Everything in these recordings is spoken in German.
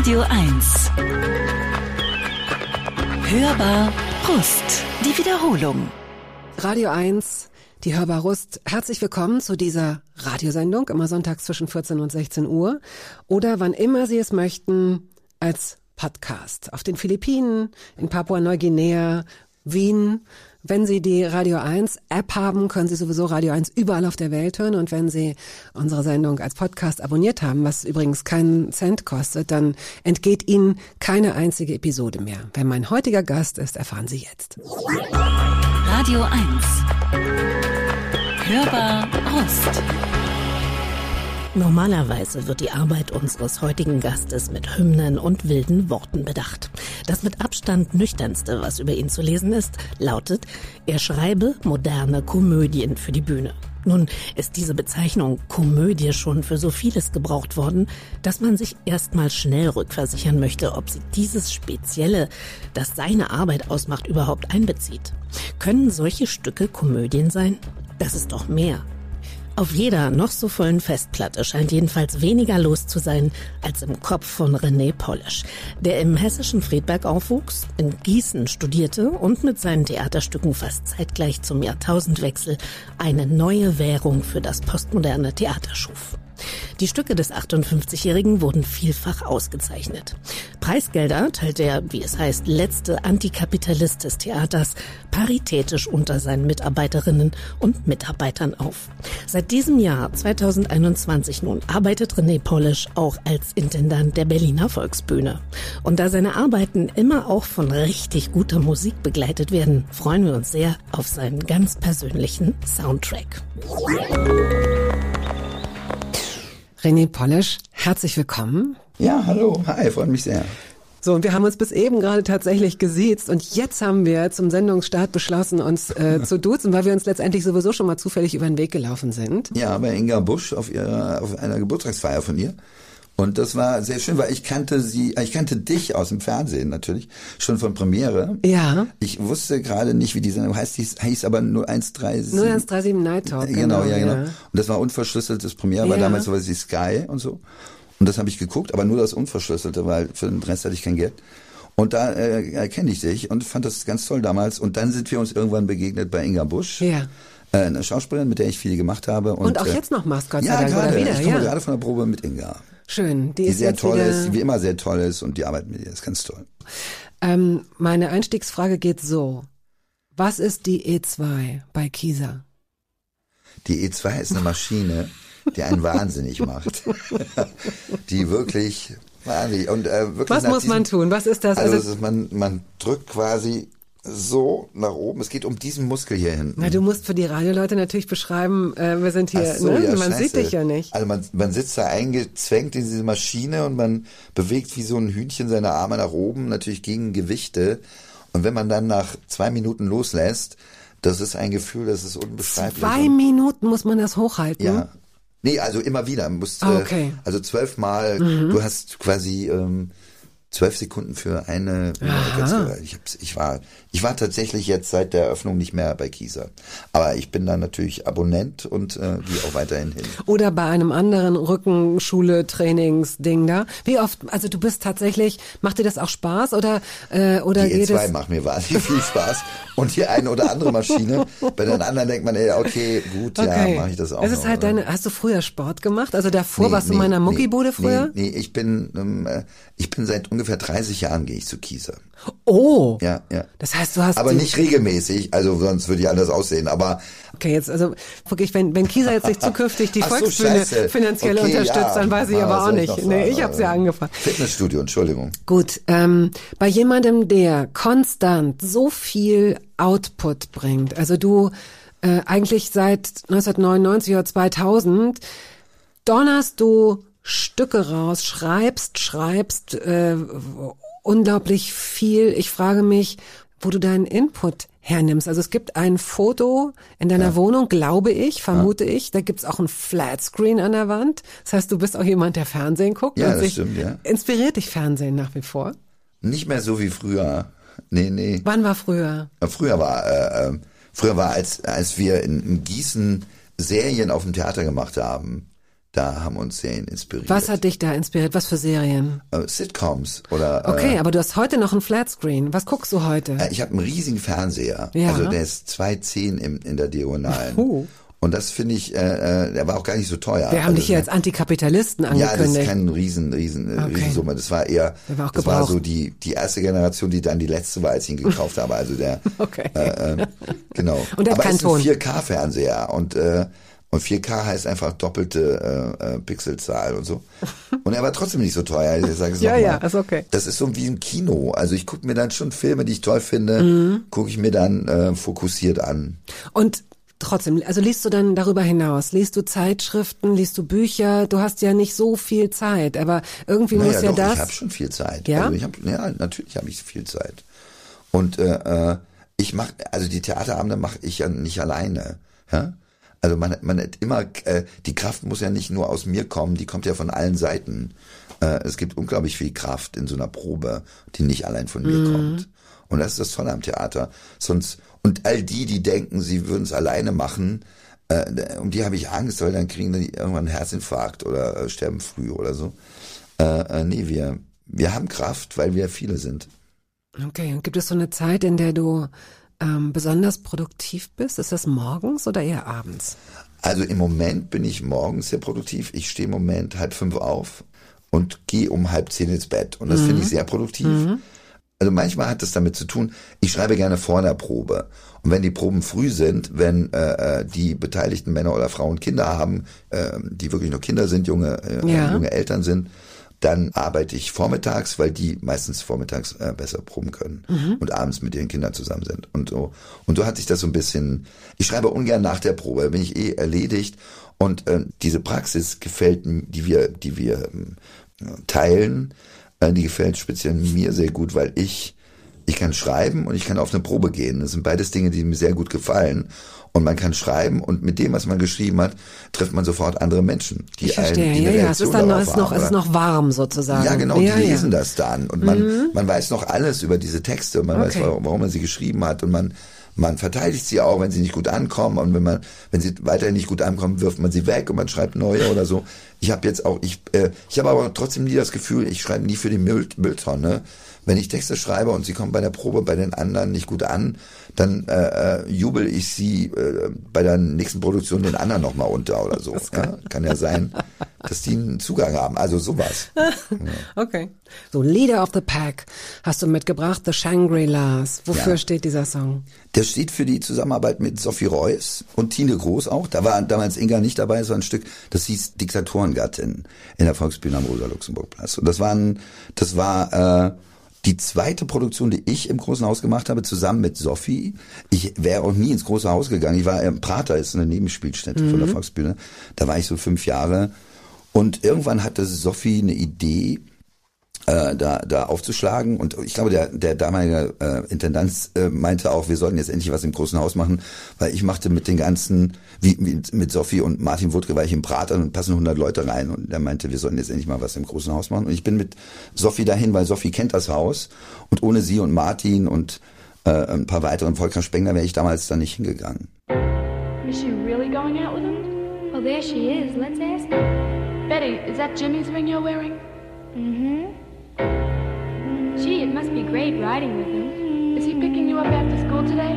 Radio 1. Hörbar Rust. Die Wiederholung. Radio 1, die Hörbar Rust. Herzlich willkommen zu dieser Radiosendung, immer sonntags zwischen 14 und 16 Uhr. Oder wann immer Sie es möchten, als Podcast. Auf den Philippinen, in Papua-Neuguinea, Wien. Wenn Sie die Radio 1 App haben, können Sie sowieso Radio 1 überall auf der Welt hören. Und wenn Sie unsere Sendung als Podcast abonniert haben, was übrigens keinen Cent kostet, dann entgeht Ihnen keine einzige Episode mehr. Wer mein heutiger Gast ist, erfahren Sie jetzt. Radio 1. Hörbar Rust. Normalerweise wird die Arbeit unseres heutigen Gastes mit Hymnen und wilden Worten bedacht. Das mit Abstand nüchternste, was über ihn zu lesen ist, lautet, er schreibe moderne Komödien für die Bühne. Nun ist diese Bezeichnung Komödie schon für so vieles gebraucht worden, dass man sich erstmal schnell rückversichern möchte, ob sie dieses Spezielle, das seine Arbeit ausmacht, überhaupt einbezieht. Können solche Stücke Komödien sein? Das ist doch mehr. Auf jeder noch so vollen Festplatte scheint jedenfalls weniger los zu sein als im Kopf von René Polish, der im hessischen Friedberg aufwuchs, in Gießen studierte und mit seinen Theaterstücken fast zeitgleich zum Jahrtausendwechsel eine neue Währung für das postmoderne Theater schuf. Die Stücke des 58-Jährigen wurden vielfach ausgezeichnet. Preisgelder teilt der, wie es heißt, letzte Antikapitalist des Theaters paritätisch unter seinen Mitarbeiterinnen und Mitarbeitern auf. Seit diesem Jahr, 2021 nun, arbeitet René Polish auch als Intendant der Berliner Volksbühne. Und da seine Arbeiten immer auch von richtig guter Musik begleitet werden, freuen wir uns sehr auf seinen ganz persönlichen Soundtrack. René Polish, herzlich willkommen. Ja, hallo. Hi, freut mich sehr. So, und wir haben uns bis eben gerade tatsächlich gesiezt und jetzt haben wir zum Sendungsstart beschlossen, uns zu duzen, weil wir uns letztendlich sowieso schon mal zufällig über den Weg gelaufen sind. Ja, bei Inga Busch auf einer Geburtstagsfeier von ihr. Und das war sehr schön, weil ich kannte dich aus dem Fernsehen natürlich, schon von Premiere. Ja. Ich wusste gerade nicht, wie die Sendung heißt, hieß aber 0137. 0137 Night Talk. Genau. Und das war unverschlüsseltes Premiere, war damals sowas wie Sky und so. Und das habe ich geguckt, aber nur das Unverschlüsselte, weil für den Rest hatte ich kein Geld. Und da kenne ich dich und fand das ganz toll damals. Und dann sind wir uns irgendwann begegnet bei Inga Busch. Ja. Eine Schauspielerin, mit der ich viel gemacht habe. Und auch jetzt noch machst, Gott sei Dank. Ja, gerade. Ich komme gerade von der Probe mit Inga. Schön. Die sehr toll ist, die wie immer sehr toll ist und die Arbeit mit ihr ist ganz toll. Meine Einstiegsfrage geht so. Was ist die E2 bei Kieser? Die E2 ist eine Maschine, die einen wahnsinnig macht. Die wirklich wahnsinnig. Und, wirklich was muss man tun? Was ist das? Also man drückt quasi so nach oben. Es geht um diesen Muskel hier hinten. Na, du musst für die Radioleute natürlich beschreiben, wir sind hier, so, ne? Ja, man sieht dich ja nicht. Also man sitzt da eingezwängt in diese Maschine und man bewegt wie so ein Hühnchen seine Arme nach oben, natürlich gegen Gewichte. Und wenn man dann nach 2 Minuten loslässt, das ist ein Gefühl, das ist unbeschreiblich. 2 Minuten muss man das hochhalten? Ja. Nee, also immer wieder. Okay. Also 12 Mal, du hast quasi 12 Sekunden für eine. Ich war tatsächlich jetzt seit der Eröffnung nicht mehr bei Kieser. Aber ich bin da natürlich Abonnent und gehe auch weiterhin hin. Oder bei einem anderen Rückenschule-Trainingsding da. Wie oft, also du bist tatsächlich, macht dir das auch Spaß oder die E2 macht mir wahnsinnig viel Spaß. Und die eine oder andere Maschine. Bei den anderen denkt man, okay, gut, ja, mache ich das auch. Es ist halt hast du früher Sport gemacht? Also davor warst du in meiner Muckibude früher? Nee, ich bin seit ungefähr 30 Jahren gehe ich zu Kieser. Oh! Ja. Das heißt, du hast... Aber nicht regelmäßig, also sonst würde ich anders aussehen, aber... Okay, jetzt, also wirklich, wenn Kieser jetzt nicht zukünftig die Volksbühne finanziell unterstützt, dann weiß ich aber auch nicht. Nee, ich hab's ja angefangen. Fitnessstudio, Entschuldigung. Gut, bei jemandem, der konstant so viel Output bringt, also du eigentlich seit 1999 oder 2000 donnerst du Stücke raus, schreibst unglaublich viel. Ich frage mich, wo du deinen Input hernimmst. Also es gibt ein Foto in deiner Wohnung, glaube ich, vermute ich. Da gibt's auch ein Flatscreen an der Wand. Das heißt, du bist auch jemand, der Fernsehen guckt. Ja, und das stimmt, ja. Inspiriert dich Fernsehen nach wie vor? Nicht mehr so wie früher. Nee. Wann war früher? Früher war, als wir in Gießen Serien auf dem Theater gemacht haben. da haben uns Serien inspiriert. Was hat dich da inspiriert? Was für Serien? Sitcoms oder... Okay, aber du hast heute noch einen Flatscreen. Was guckst du heute? Ich habe einen riesigen Fernseher. Ja. Also der ist 2,10 in der Diagonalen. Und das finde ich, der war auch gar nicht so teuer. Wir haben dich hier als Antikapitalisten angekündigt. Ja, das ist kein Riesensumme. Das war eher, das war so die erste Generation, die dann die letzte war, als ich ihn gekauft habe. Also der, genau. Und der aber hat keinen Ton. Es ist ein 4K-Fernseher und 4K heißt einfach doppelte Pixelzahl und so. Und er war trotzdem nicht so teuer. Ich sage es ja, noch mal. ja, ist okay. Das ist so wie im Kino. Also ich gucke mir dann schon Filme, die ich toll finde, gucke ich mir dann fokussiert an. Und trotzdem, also liest du dann darüber hinaus? Liest du Zeitschriften, liest du Bücher? Du hast ja nicht so viel Zeit, aber irgendwie muss ja doch, das... ich habe schon viel Zeit. Ja? Also natürlich habe ich viel Zeit. Und ich mache, also die Theaterabende mache ich ja nicht alleine. Ja? Also man hat immer, die Kraft muss ja nicht nur aus mir kommen, die kommt ja von allen Seiten. Es gibt unglaublich viel Kraft in so einer Probe, die nicht allein von mir kommt. Und das ist das Tolle am Theater. Und all die denken, sie würden es alleine machen, um die habe ich Angst, weil dann kriegen die irgendwann einen Herzinfarkt oder sterben früh oder so. Nee, wir haben Kraft, weil wir viele sind. Okay, und gibt es so eine Zeit, in der du besonders produktiv bist? Ist das morgens oder eher abends? Also im Moment bin ich morgens sehr produktiv. Ich stehe im Moment 4:30 auf und gehe um 9:30 ins Bett. Und das finde ich sehr produktiv. Also manchmal hat das damit zu tun, ich schreibe gerne vor der Probe. Und wenn die Proben früh sind, wenn die beteiligten Männer oder Frauen Kinder haben, die wirklich nur Kinder sind, junge Eltern sind, dann arbeite ich vormittags, weil die meistens vormittags besser proben können und abends mit ihren Kindern zusammen sind. Und so hat sich das so ein bisschen, ich schreibe ungern nach der Probe, bin ich erledigt. Und diese Praxis gefällt, die wir teilen, die gefällt speziell mir sehr gut, weil ich kann schreiben und ich kann auf eine Probe gehen. Das sind beides Dinge, die mir sehr gut gefallen. Und man kann schreiben und mit dem, was man geschrieben hat, trifft man sofort andere Menschen, die ich verstehe. eine Reaktion darauf haben. Es ist noch warm sozusagen. Ja, genau, die lesen das dann. Und man weiß noch alles über diese Texte. Man weiß, warum man sie geschrieben hat. Und man verteidigt sie auch, wenn sie nicht gut ankommen. Und wenn sie weiterhin nicht gut ankommen, wirft man sie weg und man schreibt neue oder so. Ich habe aber trotzdem nie das Gefühl, ich schreibe nie für die Mülltonne. Wenn ich Texte schreibe und sie kommen bei der Probe bei den anderen nicht gut an, dann jubel ich sie bei der nächsten Produktion den anderen nochmal unter oder so. Ja? Kann ja sein, dass die einen Zugang haben. Also sowas. Ja. Okay. So, Leader of the Pack hast du mitgebracht, The Shangri-Las. Wofür steht dieser Song? Der steht für die Zusammenarbeit mit Sophie Reuss und Tine Groß auch. Da war damals Inga nicht dabei, so ein Stück, das hieß Diktatorengattin in der Volksbühne am Rosa-Luxemburg-Platz. Und das war die zweite Produktion, die ich im Großen Haus gemacht habe, zusammen mit Sophie. Ich wäre auch nie ins Große Haus gegangen. Ich war im Prater, ist eine Nebenspielstätte von der Volksbühne. Da war ich so 5 Jahre. Und irgendwann hatte Sophie eine Idee, da aufzuschlagen. Und ich glaube, der damalige Intendant meinte auch, wir sollten jetzt endlich was im Großen Haus machen, weil ich machte mit den ganzen, wie mit Sophie und Martin Wuttke war ich im Prater und passen 100 Leute rein. Und er meinte, wir sollten jetzt endlich mal was im Großen Haus machen. Und ich bin mit Sophie dahin, weil Sophie kennt das Haus. Und ohne sie und Martin und ein paar weiteren, Volker Spengler, wäre ich damals da nicht hingegangen. Is she really going out with him? Well, there she is. Let's ask her. Betty, is that Jimmy's ring you're wearing? Mm-hmm. Gee, it must be great riding with him. Is he picking you up after school today?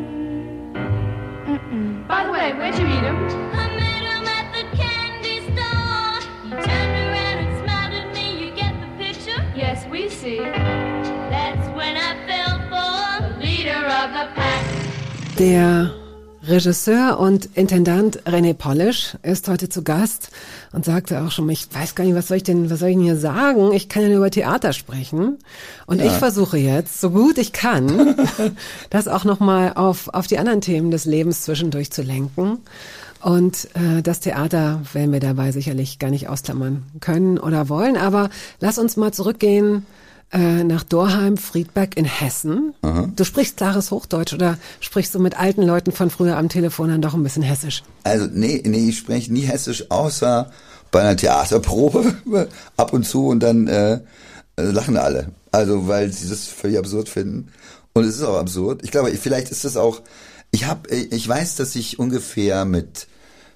Mm-mm. By the way, where'd you meet him? I met him at the candy store. He turned around and smiled at me. You get the picture? Yes, we see. That's when I fell for the leader of the pack. Der Regisseur und Intendant René Polish ist heute zu Gast und sagte auch schon, ich weiß gar nicht, was soll ich denn hier sagen? Ich kann ja nur über Theater sprechen. Und ich versuche jetzt, so gut ich kann, das auch nochmal auf die anderen Themen des Lebens zwischendurch zu lenken. Und das Theater werden wir dabei sicherlich gar nicht ausklammern können oder wollen. Aber lass uns mal zurückgehen nach Dorheim, Friedberg in Hessen. Aha. Du sprichst klares Hochdeutsch oder sprichst du mit alten Leuten von früher am Telefon dann doch ein bisschen Hessisch? Also nee, ich spreche nie Hessisch, außer bei einer Theaterprobe ab und zu und dann lachen alle. Also weil sie das völlig absurd finden. Und es ist auch absurd. Ich glaube, vielleicht ist das auch, ich weiß, dass ich ungefähr mit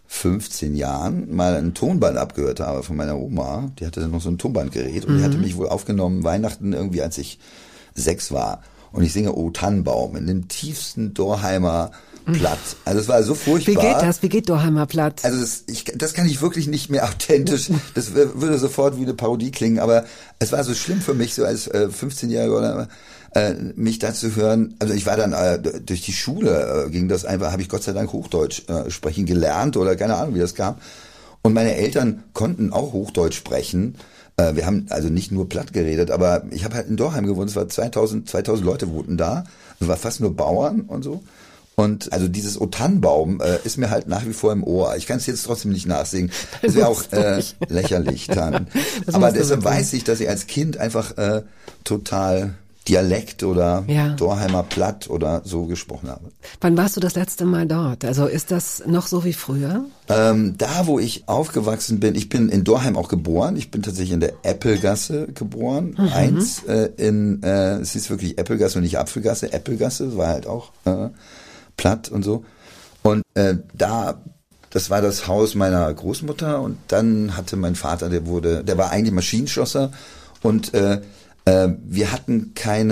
15 Jahren mal ein Tonband abgehört habe von meiner Oma. Die hatte dann noch so ein Tonbandgerät und die hatte mich wohl aufgenommen, Weihnachten irgendwie, als ich 6 war. Und ich singe O Tannenbaum in dem tiefsten Dorheimer Platt. Also es war so furchtbar. Wie geht das? Wie geht Dorheimer Platt? Also das kann ich wirklich nicht mehr authentisch. Das würde sofort wie eine Parodie klingen, aber es war so schlimm für mich, so als 15-Jähriger oder mich da zu hören. Also ich war dann durch die Schule ging das einfach, habe ich Gott sei Dank Hochdeutsch sprechen gelernt oder keine Ahnung, wie das kam. Und meine Eltern konnten auch Hochdeutsch sprechen. Wir haben also nicht nur platt geredet, aber ich habe halt in Dorheim gewohnt. Es war 2000 Leute wohnten da. Es war fast nur Bauern und so. Und also dieses O Tannenbaum ist mir halt nach wie vor im Ohr. Ich kann es jetzt trotzdem nicht nachsingen. Das wäre auch lächerlich dann. Aber deshalb weiß ich, dass ich als Kind einfach total Dialekt oder Dorheimer Platt oder so gesprochen habe. Wann warst du das letzte Mal dort? Also ist das noch so wie früher? Da, wo ich aufgewachsen bin, ich bin in Dorheim auch geboren. Ich bin tatsächlich in der Äppelgasse geboren. 1 es hieß wirklich Äppelgasse und nicht Apfelgasse. Äppelgasse war halt auch platt und so. Und das war das Haus meiner Großmutter und dann hatte mein Vater, der war eigentlich Maschinenschlosser und wir hatten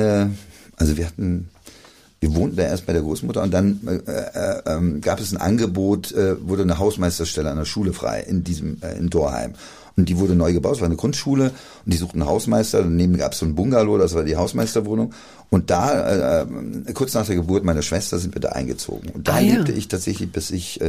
wir wohnten da erst bei der Großmutter und dann gab es ein Angebot, wurde eine Hausmeisterstelle an der Schule frei in Dorheim. Und die wurde neu gebaut, es war eine Grundschule und die suchten einen Hausmeister, daneben gab es so ein Bungalow, das war die Hausmeisterwohnung. Und da, kurz nach der Geburt meiner Schwester, sind wir da eingezogen. Und da lebte ich tatsächlich, bis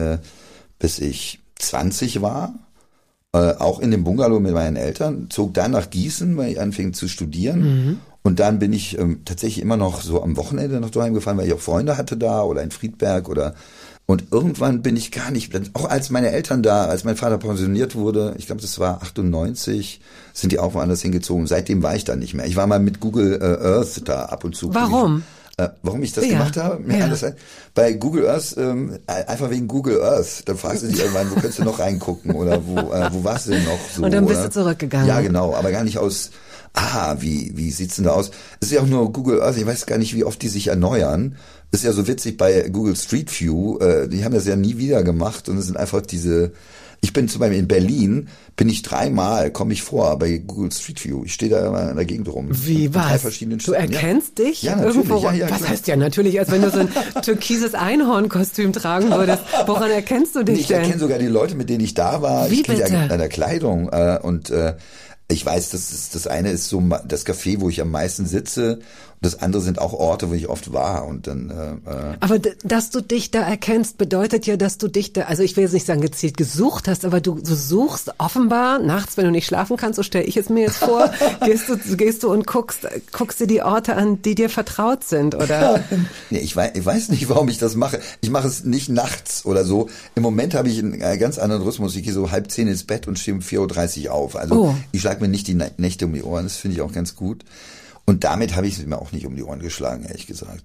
ich 20 war. Auch in dem Bungalow mit meinen Eltern, zog dann nach Gießen, weil ich anfing zu studieren. Und dann bin ich tatsächlich immer noch so am Wochenende nach Dorheim gefahren, weil ich auch Freunde hatte da oder in Friedberg und irgendwann bin ich gar nicht, auch als meine Eltern als mein Vater pensioniert wurde, ich glaube, das war 98, sind die auch woanders hingezogen. Seitdem war ich da nicht mehr. Ich war mal mit Google Earth da ab und zu. Warum? Warum ich das gemacht habe? Bei Google Earth, einfach wegen Google Earth. Dann fragst du dich irgendwann, wo könntest du noch reingucken oder wo warst du denn noch so? Und dann bist du zurückgegangen. Ja, genau, aber gar nicht aus, wie sieht's denn da aus? Es ist ja auch nur Google Earth, ich weiß gar nicht, wie oft die sich erneuern. Das ist ja so witzig bei Google Street View, die haben das ja nie wieder gemacht und es sind einfach ich bin zum Beispiel in Berlin, komme ich vor bei Google Street View. Ich stehe da immer in der Gegend rum. Wie, was? 3 verschiedenen Du erkennst dich ja, natürlich. irgendwo? Ja, was klar. heißt ja natürlich, als wenn du so ein türkises Einhornkostüm tragen würdest. Woran erkennst du dich Ich denn? erkenne sogar die Leute, mit denen ich da war. Wie Ich kenne bitte? die an der Kleidung. Ich weiß, das eine ist so das Café, wo ich am meisten sitze. Und das andere sind auch Orte, wo ich oft war. Und dann. Aber dass du dich da erkennst, bedeutet ja, dass du dich da, also ich will jetzt nicht sagen gezielt gesucht hast, aber du suchst offenbar nachts, wenn du nicht schlafen kannst, so stelle ich es mir jetzt vor, gehst du und guckst dir die Orte an, die dir vertraut sind, oder? Nee, ich weiß nicht, warum ich das mache. Ich mache es nicht nachts oder so. Im Moment habe ich einen ganz anderen Rhythmus. Ich gehe so 9:30 ins Bett und stehe um 4:30 Uhr auf. Also ich schlage mir nicht die Nächte um die Ohren. Das finde ich auch ganz gut. Und damit habe ich es mir auch nicht um die Ohren geschlagen, ehrlich gesagt.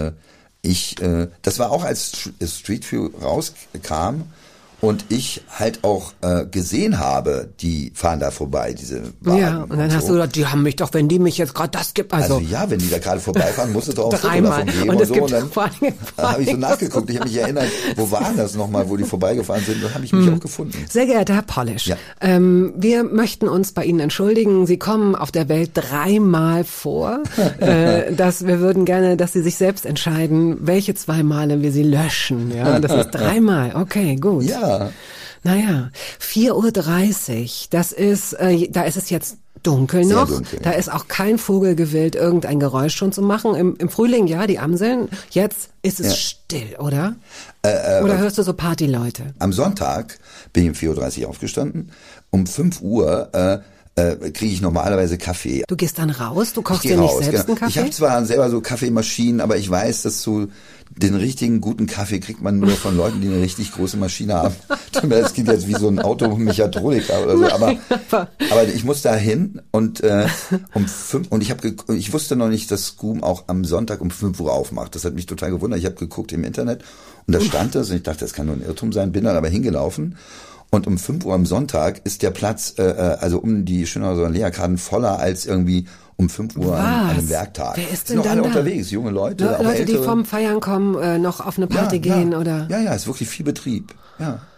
Das war auch, als Street View rauskam und ich halt auch gesehen habe, die fahren da vorbei, diese Wagen. Ja, und dann hast du gedacht, die haben mich doch, wenn die mich jetzt gerade das gibt, also ja, wenn die da gerade vorbeifahren, musst du doch auch dreimal. Foto davon geben Und es so. gibt Und dann vor habe ich so nachgeguckt. Ich habe mich erinnert, wo waren das nochmal, wo die vorbeigefahren sind? Dann habe ich mich auch gefunden. Sehr geehrter Herr Polish, Ja. wir möchten uns bei Ihnen entschuldigen. Sie kommen auf der Welt 3-mal vor. Wir würden gerne, dass Sie sich selbst entscheiden, welche 2 Male wir Sie löschen. Ja, das ist 3-mal. Okay, gut. Ja. Naja, 4:30 Uhr, das ist, da ist es jetzt dunkel Sehr noch. dunkel, Da ja. ist auch kein Vogel gewillt, irgendein Geräusch schon zu machen. Im Frühling, ja, die Amseln. Jetzt ist es still, oder? Oder hörst du so Partyleute? Am Sonntag bin ich um 4:30 Uhr aufgestanden. Um 5 Uhr kriege ich normalerweise Kaffee. Du gehst dann raus, du kochst Ich dir gehe nicht raus, selbst genau. einen Ich Kaffee? habe zwar selber so Kaffeemaschinen, aber ich weiß, dass so den richtigen guten Kaffee kriegt man nur von Leuten, die eine richtig große Maschine haben. Das klingt jetzt wie so ein Automechatroniker oder so, aber ich muss da hin und um 5 und ich wusste noch nicht, dass Scum auch am Sonntag um 5 Uhr aufmacht. Das hat mich total gewundert. Ich habe geguckt im Internet und da stand das und ich dachte, das kann nur ein Irrtum sein, bin dann aber hingelaufen. Und um 5 Uhr am Sonntag ist der Platz, also um die Schönhauser Lehrkarten voller als irgendwie um 5 Uhr an einem Werktag. Wer ist Sind denn noch alle dann da? unterwegs, junge Leute, auch Leute, die ältere. vom Feiern kommen, noch auf eine Party gehen, oder? Ja, ist wirklich viel Betrieb. Ja.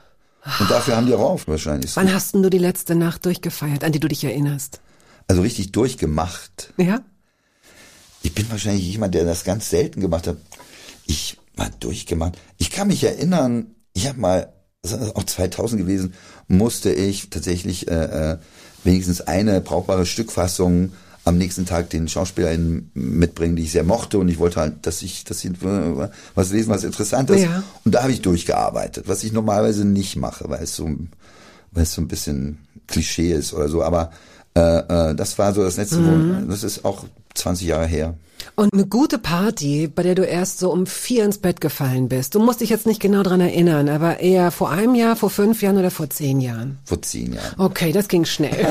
Und dafür haben die rauf wahrscheinlich. Wann hast denn du die letzte Nacht durchgefeiert, an die du dich erinnerst? Also richtig durchgemacht. Ja? Ich bin wahrscheinlich jemand, der das ganz selten gemacht hat. Ich mal durchgemacht. Ich kann mich erinnern, ich habe mal, das ist auch 2000 gewesen, musste ich tatsächlich wenigstens eine brauchbare Stückfassung am nächsten Tag den SchauspielerInnen mitbringen, die ich sehr mochte, und ich wollte halt, dass sie was lesen, was interessant ist. Ja. Und da habe ich durchgearbeitet, was ich normalerweise nicht mache, weil es so ein bisschen Klischee ist oder so. Aber das war so das letzte, das ist auch 20 Jahre her. Und eine gute Party, bei der du erst so um 4 ins Bett gefallen bist. Du musst dich jetzt nicht genau dran erinnern, aber eher vor einem Jahr, vor 5 Jahren oder vor 10 Jahren? Vor 10 Jahren. Okay, das ging schnell.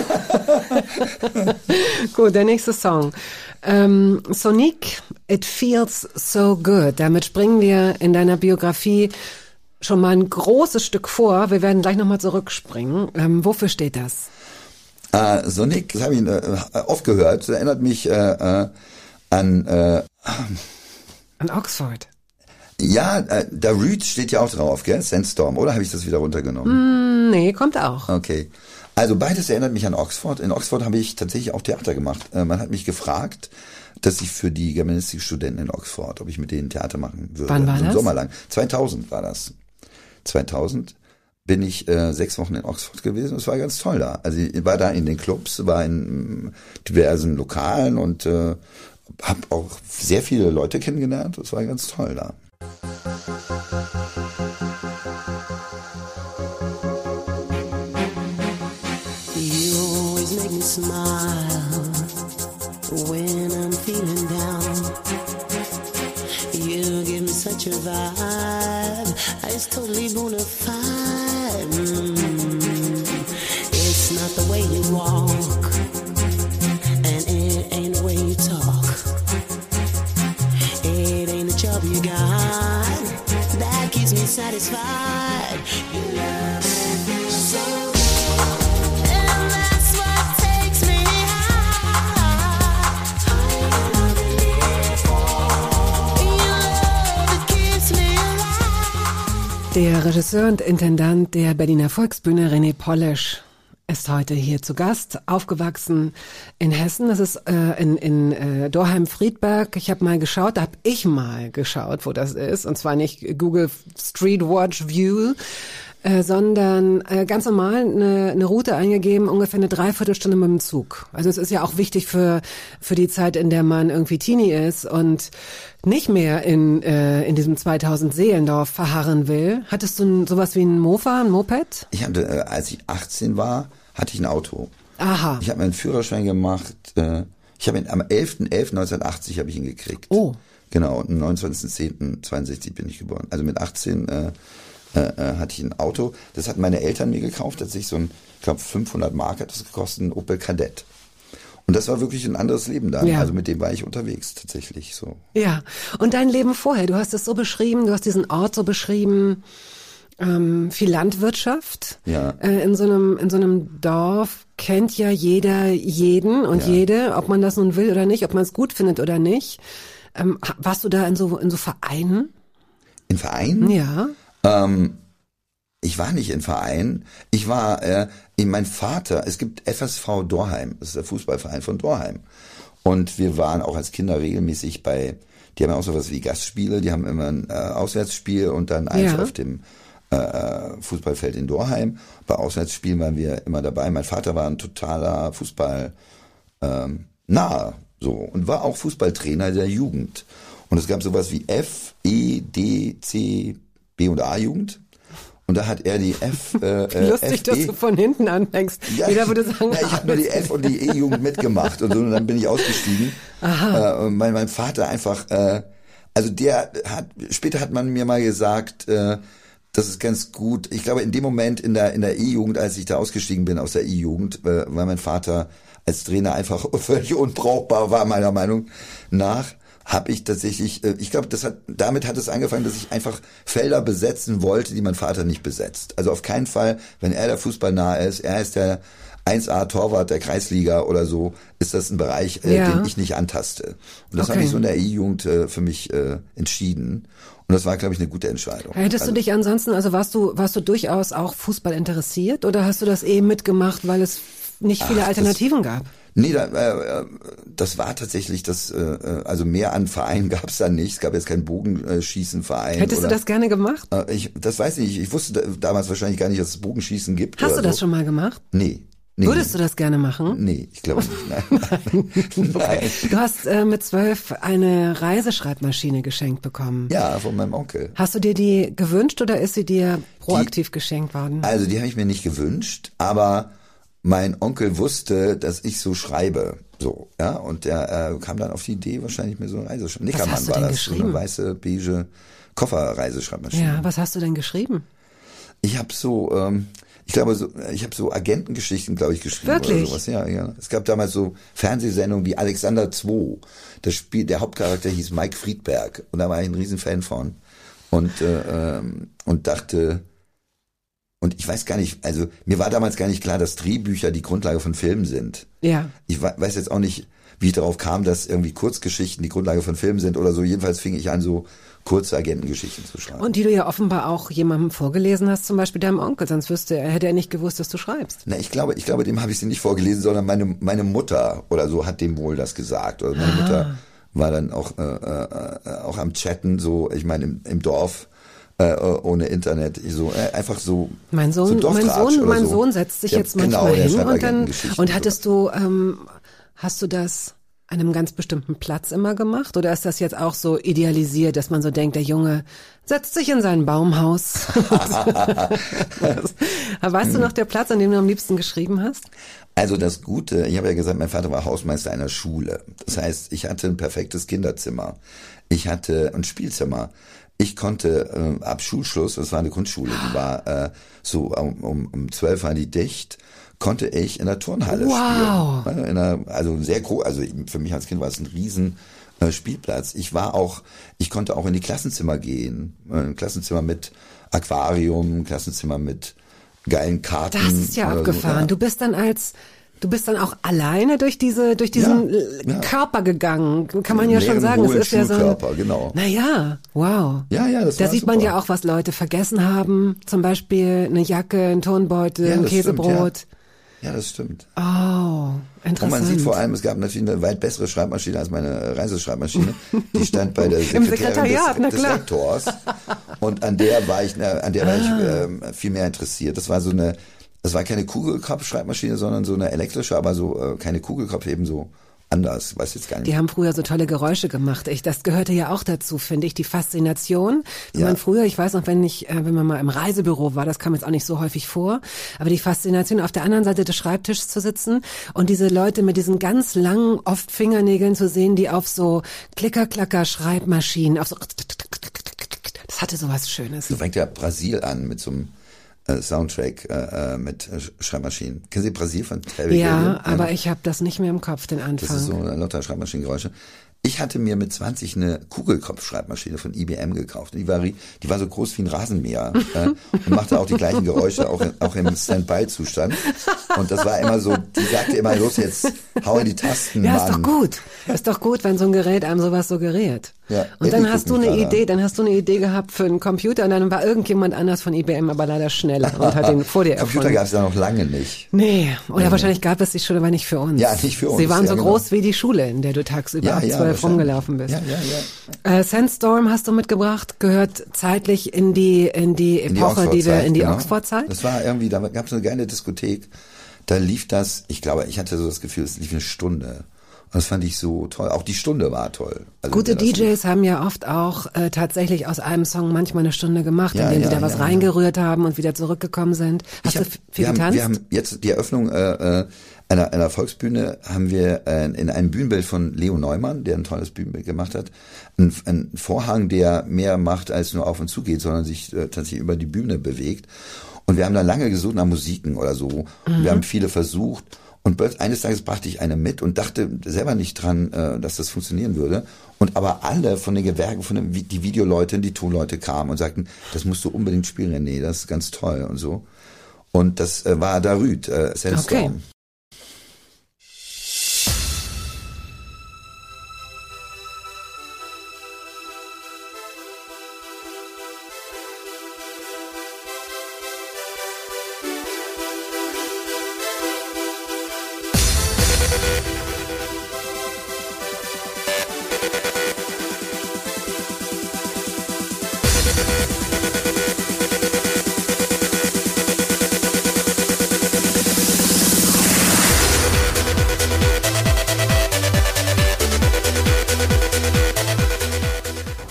Gut, der nächste Song. Sonique, It Feels So Good. Damit springen wir in deiner Biografie schon mal ein großes Stück vor. Wir werden gleich nochmal zurückspringen. Wofür steht das? Sonique, das habe ich oft gehört. Das erinnert mich an Oxford. Ja, da Roots steht ja auch drauf, gell? Sandstorm, oder habe ich das wieder runtergenommen? Nee, kommt auch. Okay. Also beides erinnert mich an Oxford. In Oxford habe ich tatsächlich auch Theater gemacht. Man hat mich gefragt, dass ich für die Germanistikstudenten in Oxford, ob ich mit denen Theater machen würde. Wann war das? Sommer lang. 2000 war das. 2000 bin ich 6 Wochen in Oxford gewesen. Es war ganz toll da. Also ich war da in den Clubs, war in diversen Lokalen und habe auch sehr viele Leute kennengelernt. Es war ganz toll da. You always make me smile when I'm feeling down. You give me such a vibe. It's totally bona fide. It's not the way you walk, and it ain't the way you talk. It ain't the job you got that keeps me satisfied. You love me so. And that's what takes me high. Higher than before. Your love, it keeps me alive. Der Regisseur und Intendant der Berliner Volksbühne, René Polish, ist heute hier zu Gast, aufgewachsen in Hessen. Das ist in Dorheim-Friedberg. Ich habe mal geschaut, wo das ist. Und zwar nicht Google Street Watch View, sondern ganz normal eine Route eingegeben, ungefähr eine Dreiviertelstunde mit dem Zug. Also es ist ja auch wichtig für die Zeit, in der man irgendwie Teenie ist und nicht mehr in diesem 2000 Seelendorf verharren will. Hattest du sowas wie ein Mofa, ein Moped? Ich hatte, als ich 18 war, hatte ich ein Auto. Aha. Ich habe meinen Führerschein gemacht. Ich habe ihn am 11.11.1980 habe ich ihn gekriegt. Oh. Genau, und am 29.10.62 bin ich geboren. Also mit 18 hatte ich ein Auto. Das hatten meine Eltern mir gekauft. Das sich so ein, ich glaube 500 Mark hat das gekostet, ein Opel Kadett. Und das war wirklich ein anderes Leben dann. Ja. Also mit dem war ich unterwegs tatsächlich so. Ja. Und dein Leben vorher, du hast es so beschrieben, du hast diesen Ort so beschrieben, viel Landwirtschaft. Ja. In so einem Dorf kennt ja jeder jeden und jede, ob man das nun will oder nicht, ob man es gut findet oder nicht. Warst du da in so Vereinen? In Vereinen? Ja. Ich war nicht in Vereinen. Ich war mein Vater, es gibt FSV Dorheim, das ist der Fußballverein von Dorheim. Und wir waren auch als Kinder regelmäßig die haben auch sowas wie Gastspiele, die haben immer ein Auswärtsspiel und dann eins auf dem Fußballfeld in Dorheim. Bei Auswärtsspielen waren wir immer dabei. Mein Vater war ein totaler Fußball nahe so und war auch Fußballtrainer der Jugend. Und es gab sowas wie F, E, D, C, B und A Jugend. Und da hat er die F. Lustig, dass du von hinten anfängst. Ja, Jeder würde sagen, ich habe nur die F und die E-Jugend mitgemacht und so, und dann bin ich ausgestiegen. Aha. Und mein Vater einfach, später hat man mir mal gesagt, das ist ganz gut. Ich glaube, in dem Moment in der E-Jugend, als ich da ausgestiegen bin aus der E-Jugend, weil mein Vater als Trainer einfach völlig unbrauchbar war, meiner Meinung nach, habe ich tatsächlich, ich glaube, damit hat es angefangen, dass ich einfach Felder besetzen wollte, die mein Vater nicht besetzt. Also auf keinen Fall, wenn er der Fußball nahe ist, er ist der 1A Torwart der Kreisliga oder so, ist das ein Bereich, Ja. den ich nicht antaste. Und das Okay. habe ich so in der E-Jugend für mich entschieden. Und das war, glaube ich, eine gute Entscheidung. Hättest du dich ansonsten, also warst du durchaus auch Fußball interessiert oder hast du das mitgemacht, weil es nicht viele Alternativen gab? Nee, das war tatsächlich also mehr an Vereinen gab es da nicht. Es gab jetzt keinen Bogenschießenverein. Hättest du das gerne gemacht? Das weiß ich nicht. Ich wusste damals wahrscheinlich gar nicht, dass es Bogenschießen gibt. Hast oder du das so. schon mal gemacht? Nee. Würdest du das gerne machen? Nee, ich glaube nicht. Nein. Nein. Du hast mit 12 eine Reiseschreibmaschine geschenkt bekommen. Ja, von meinem Onkel. Hast du dir die gewünscht oder ist sie dir proaktiv geschenkt worden? Also die habe ich mir nicht gewünscht, aber mein Onkel wusste, dass ich so schreibe. So, ja, und der kam dann auf die Idee, wahrscheinlich mir so eine Reiseschreibmaschine. Was hast Nickermann du war denn das, so geschrieben? eine weiße, beige Kofferreiseschreibmaschine. Ja, was hast du denn geschrieben? Ich habe ich habe so Agentengeschichten, glaube ich, geschrieben. Wirklich? Oder sowas. Ja. Es gab damals so Fernsehsendungen wie Alexander II. Der Hauptcharakter hieß Mike Friedberg. Und da war ich ein Riesenfan von. Und dachte, und ich weiß gar nicht, also mir war damals gar nicht klar, dass Drehbücher die Grundlage von Filmen sind. Ja. Ich weiß jetzt auch nicht, wie ich darauf kam, dass irgendwie Kurzgeschichten die Grundlage von Filmen sind oder so. Jedenfalls fing ich an, so kurze Agentengeschichten zu schreiben. Und die du ja offenbar auch jemandem vorgelesen hast, zum Beispiel deinem Onkel, sonst hätte er nicht gewusst, dass du schreibst. Na, ich glaube, dem habe ich sie nicht vorgelesen, sondern meine Mutter oder so hat dem wohl das gesagt. Oder meine Mutter war dann auch am Chatten, so, ich meine, im Dorf, ohne Internet, einfach so. Mein Sohn setzt sich jetzt manchmal hin und hattest du, hast du das an einem ganz bestimmten Platz immer gemacht? Oder ist das jetzt auch so idealisiert, dass man so denkt, der Junge setzt sich in sein Baumhaus? Weißt du noch der Platz, an dem du am liebsten geschrieben hast? Also das Gute, ich habe ja gesagt, mein Vater war Hausmeister einer Schule. Das heißt, ich hatte ein perfektes Kinderzimmer. Ich hatte ein Spielzimmer. Ich konnte ab Schulschluss, das war eine Grundschule, die war so um 12 war die dicht, konnte ich in der Turnhalle spielen. Also sehr groß, also für mich als Kind war es ein riesen Spielplatz. Ich konnte auch in die Klassenzimmer gehen. Ein Klassenzimmer mit Aquarium, ein Klassenzimmer mit geilen Karten. Das ist ja abgefahren. So. Du bist dann auch alleine durch diesen Körper gegangen. Kann man ja schon sagen, es ist ja so ein, genau. Naja, wow. Ja, das da war sieht super. man ja auch, was Leute vergessen haben. Zum Beispiel eine Jacke, ein Turnbeutel, ein Käsebrot. Stimmt, ja, das stimmt. Oh, interessant. Und man sieht vor allem, es gab natürlich eine weit bessere Schreibmaschine als meine Reiseschreibmaschine. Die stand bei der Sekretärin des Rektors. Und an der war ich viel mehr interessiert. Das war keine Kugelkopf-Schreibmaschine, sondern so eine elektrische, aber so keine Kugelkopf, eben so anders, weiß jetzt gar nicht. Die haben früher so tolle Geräusche gemacht. Das gehörte ja auch dazu, finde ich, die Faszination. Wenn man früher, ich weiß noch, wenn man mal im Reisebüro war, das kam jetzt auch nicht so häufig vor, aber die Faszination, auf der anderen Seite des Schreibtischs zu sitzen und diese Leute mit diesen ganz langen, oft Fingernägeln zu sehen, die auf so Klicker-Klacker-Schreibmaschinen, auf so, das hatte sowas Schönes. So fängt ja Brasil an mit so einem Soundtrack mit Schreibmaschinen. Kennen Sie Brasil von Terry Ja, Gilliam? aber ich habe das nicht mehr im Kopf, den Anfang. Das ist so lauter Schreibmaschinengeräusche. Ich hatte mir mit 20 eine Kugelkopf-Schreibmaschine von IBM gekauft. Die war so groß wie ein Rasenmäher und machte auch die gleichen Geräusche, auch im Standby-Zustand. Und das war immer so, die sagte immer, los jetzt, hau in die Tasten, Ja, Mann. ist doch gut. Ist doch gut, wenn so ein Gerät einem sowas suggeriert. Ja, und dann ich hast du guck mich eine gerade Idee, dann hast du eine Idee gehabt für einen Computer und dann war irgendjemand anders von IBM aber leider schneller und hat den vor dir erfunden. Computer gab es ja noch lange nicht. Nee, oder wahrscheinlich gab es die Schule, aber nicht für uns. Ja, nicht für uns. Sie waren ja, so genau. groß wie die Schule, in der du tagsüber ab 12 wahrscheinlich. rumgelaufen bist. Ja. Sandstorm hast du mitgebracht, gehört zeitlich in die Epoche, in die Oxford-Zeit. Das war irgendwie, da gab es eine geile Diskothek, da lief das, ich glaube, ich hatte so das Gefühl, es lief eine Stunde. Und das fand ich so toll. Auch die Stunde war toll. Also gute DJs haben ja oft auch tatsächlich aus einem Song manchmal eine Stunde gemacht, indem sie da was reingerührt haben und wieder zurückgekommen sind. Hast du viel getanzt? Wir haben jetzt die Eröffnung einer Volksbühne haben wir in einem Bühnenbild von Leo Neumann, der ein tolles Bühnenbild gemacht hat, einen Vorhang, der mehr macht als nur auf und zu geht, sondern sich tatsächlich über die Bühne bewegt. Und wir haben dann lange gesucht nach Musiken oder so. Und wir haben viele versucht. Und eines Tages brachte ich eine mit und dachte selber nicht dran, dass das funktionieren würde. Und aber alle von den Gewerken, die Videoleute, die Tonleute kamen und sagten, das musst du unbedingt spielen, René, das ist ganz toll und so. Und das war Darüd, Sandstorm. Okay.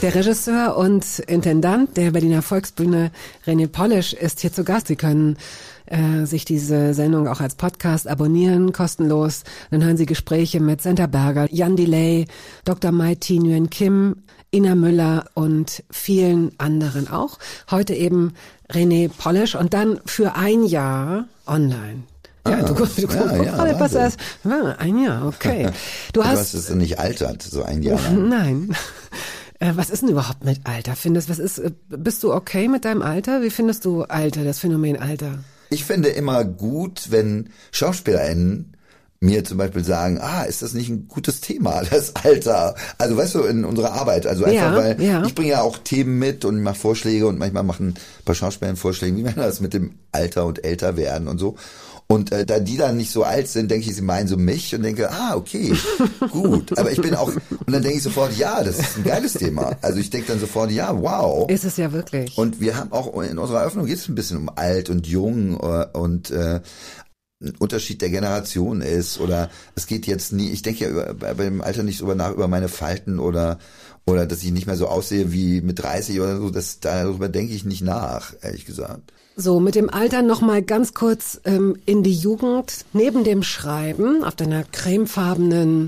Der Regisseur und Intendant der Berliner Volksbühne, René Polish, ist hier zu Gast. Sie können sich diese Sendung auch als Podcast abonnieren, kostenlos. Dann hören Sie Gespräche mit Senta Berger, Jan Delay, Dr. Mai Thi Nguyen Kim, Ina Müller und vielen anderen auch. Heute eben René Polish und dann für ein Jahr online. Ja, du guckst gerade, was das ein Jahr, okay. Du hast es nicht altert, so ein Jahr lang. Nein. Was ist denn überhaupt mit Alter? Bist du okay mit deinem Alter? Wie findest du Alter, das Phänomen Alter? Ich finde immer gut, wenn SchauspielerInnen mir zum Beispiel sagen, ist das nicht ein gutes Thema, das Alter? Also weißt du, in unserer Arbeit, also einfach, weil ich bringe ja auch Themen mit und mache Vorschläge und manchmal machen ein paar SchauspielerInnen Vorschläge, wie man das mit dem Alter und älter werden und so. Und da die dann nicht so alt sind, denke ich, sie meinen so mich und denke, okay, gut. Aber ich bin auch, und dann denke ich sofort, ja, das ist ein geiles Thema. Also ich denke dann sofort, ja, wow. Ist es ja wirklich. Und wir haben auch, in unserer Eröffnung geht es ein bisschen um alt und jung und ein Unterschied der Generation ist. Oder es geht jetzt nie, ich denke ja bei dem Alter nicht so nach über meine Falten oder dass ich nicht mehr so aussehe wie mit 30 oder so. Darüber denke ich nicht nach, ehrlich gesagt. So, mit dem Alter noch mal ganz kurz in die Jugend. Neben dem Schreiben auf deiner cremefarbenen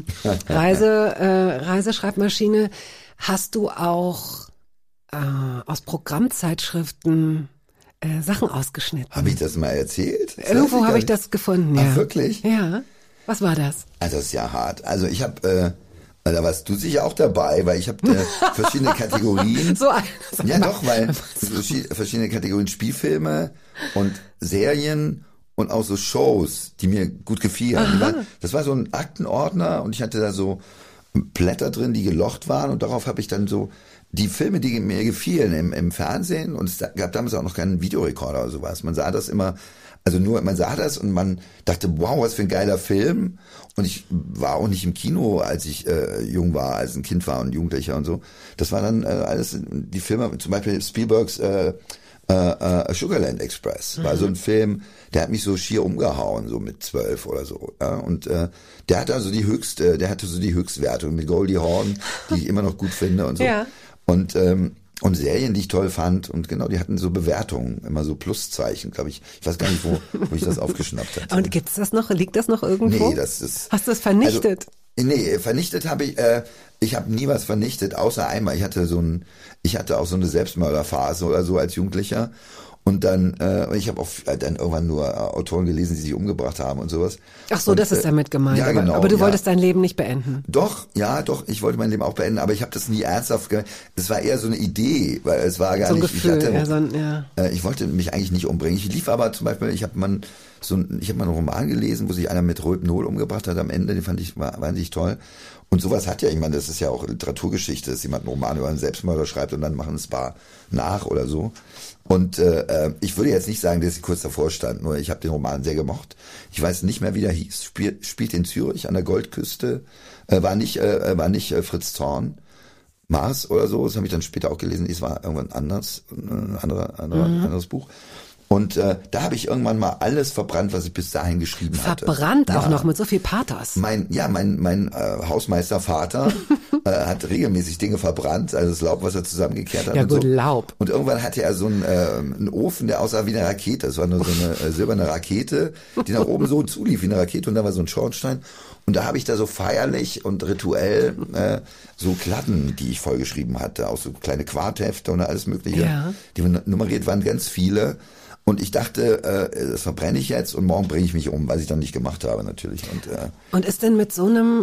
Reiseschreibmaschine hast du auch aus Programmzeitschriften Sachen ausgeschnitten. Habe ich das mal erzählt? Irgendwo habe ich das gefunden, ja. Ach, wirklich? Ja. Was war das? Also das ist ja hart. Also ich habe... Da warst du sicher auch dabei, weil ich habe verschiedene Kategorien. Ja doch, weil verschiedene Kategorien Spielfilme und Serien und auch so Shows, die mir gut gefielen. Das war so ein Aktenordner und ich hatte da so Blätter drin, die gelocht waren und darauf habe ich dann so die Filme, die mir gefielen im Fernsehen und es gab damals auch noch keinen Videorekorder oder sowas. Man sah das immer, man sah das und man dachte, wow, was für ein geiler Film. Und ich war auch nicht im Kino, als ich jung war, als ein Kind war und Jugendlicher und so. Das war dann alles, die Filme, zum Beispiel Spielbergs Sugarland Express, war so ein Film, der hat mich so schier umgehauen, so mit 12 oder so. Ja? Und der hatte so die Höchstwertung mit Goldie Hawn, die ich immer noch gut finde und so. Ja. Und Serien, die ich toll fand, und genau, die hatten so Bewertungen, immer so Pluszeichen, glaube ich. Ich weiß gar nicht, wo ich das aufgeschnappt habe. Und gibt's das noch? Liegt das noch irgendwo? Nee, das ist... Hast du es vernichtet? Also, nee, vernichtet habe ich habe nie was vernichtet, außer einmal. Ich hatte auch so eine Selbstmörderphase oder so als Jugendlicher. Und dann, ich habe auch dann irgendwann nur Autoren gelesen, die sich umgebracht haben und sowas. Ach so, und, das ist damit gemeint. Ja, genau, aber du wolltest dein Leben nicht beenden. Doch, ich wollte mein Leben auch beenden, aber ich habe das nie ernsthaft es war eher so eine Idee, weil es war gar so ein nicht, Gefühl, ich wollte mich eigentlich nicht umbringen. Ich lief aber zum Beispiel, ich habe mal einen Roman gelesen, wo sich einer mit Rohypnol umgebracht hat am Ende, den fand ich wahnsinnig toll. Und sowas hat ja, ich meine, das ist ja auch Literaturgeschichte, dass jemand einen Roman über einen Selbstmörder schreibt und dann machen es ein paar nach oder so. Und ich würde jetzt nicht sagen, dass ich kurz davor stand, nur ich habe den Roman sehr gemocht. Ich weiß nicht mehr, wie der hieß. Spielt in Zürich an der Goldküste. War nicht Fritz Zorn. Mars oder so, das habe ich dann später auch gelesen. Es war irgendwann anders, ein anderes Buch. Und da habe ich irgendwann mal alles verbrannt, was ich bis dahin geschrieben hatte. Verbrannt auch noch mit so viel Pathos. Mein Hausmeistervater hat regelmäßig Dinge verbrannt, also das Laub, was er zusammengekehrt hat. Ja und gut, so. Laub. Und irgendwann hatte er so einen Ofen, der aussah wie eine Rakete. Das war nur so eine silberne Rakete, die nach oben so zulief wie eine Rakete und da war so ein Schornstein. Und da habe ich da so feierlich und rituell so Kladden, die ich vollgeschrieben hatte, auch so kleine Quarthefte und alles mögliche, die nummeriert waren, ganz viele. Und ich dachte, das verbrenne ich jetzt und morgen bringe ich mich um, was ich dann nicht gemacht habe natürlich. Und ist denn mit so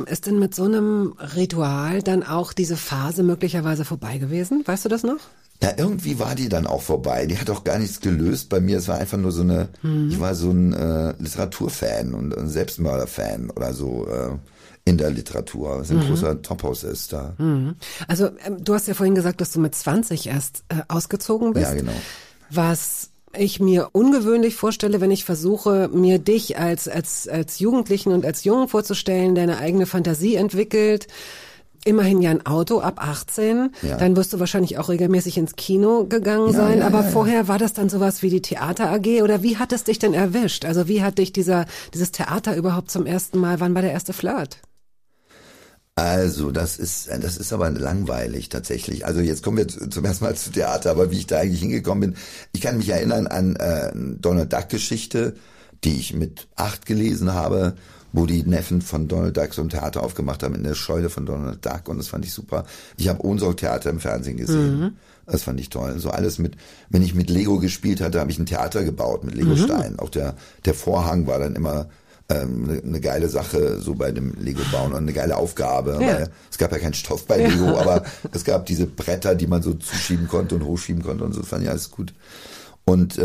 einem Ritual dann auch diese Phase möglicherweise vorbei gewesen? Weißt du das noch? Ja, irgendwie war die dann auch vorbei. Die hat auch gar nichts gelöst bei mir. Es war einfach nur so ich war so ein Literaturfan und ein Selbstmörderfan oder so in der Literatur, was ein großer Tophaus ist da. Also du hast ja vorhin gesagt, dass du mit 20 erst ausgezogen bist. Ja, genau. Was ich mir ungewöhnlich vorstelle, wenn ich versuche, mir dich als Jugendlichen und als Jungen vorzustellen, der eine eigene Fantasie entwickelt. Immerhin ja ein Auto ab 18. Ja. Dann wirst du wahrscheinlich auch regelmäßig ins Kino gegangen sein. Aber vorher war das dann sowas wie die Theater AG oder wie hat es dich denn erwischt? Also wie hat dich dieses Theater überhaupt zum ersten Mal, wann war der erste Flirt? Also, das ist aber langweilig tatsächlich. Also jetzt kommen wir zum ersten Mal zu Theater, aber wie ich da eigentlich hingekommen bin, ich kann mich erinnern an Donald Duck Geschichte, die ich mit 8 gelesen habe, wo die Neffen von Donald Duck so ein Theater aufgemacht haben in der Scheune von Donald Duck, und das fand ich super. Ich habe Ohnsorg-Theater im Fernsehen gesehen. Das fand ich toll. So alles wenn ich mit Lego gespielt hatte, habe ich ein Theater gebaut mit Lego-Steinen. Auch der Vorhang war dann immer eine geile Sache, so bei dem Lego-Bauen, und eine geile Aufgabe, weil es gab ja keinen Stoff bei Lego, aber es gab diese Bretter, die man so zuschieben konnte und hochschieben konnte, und so, das fand ich alles gut. Und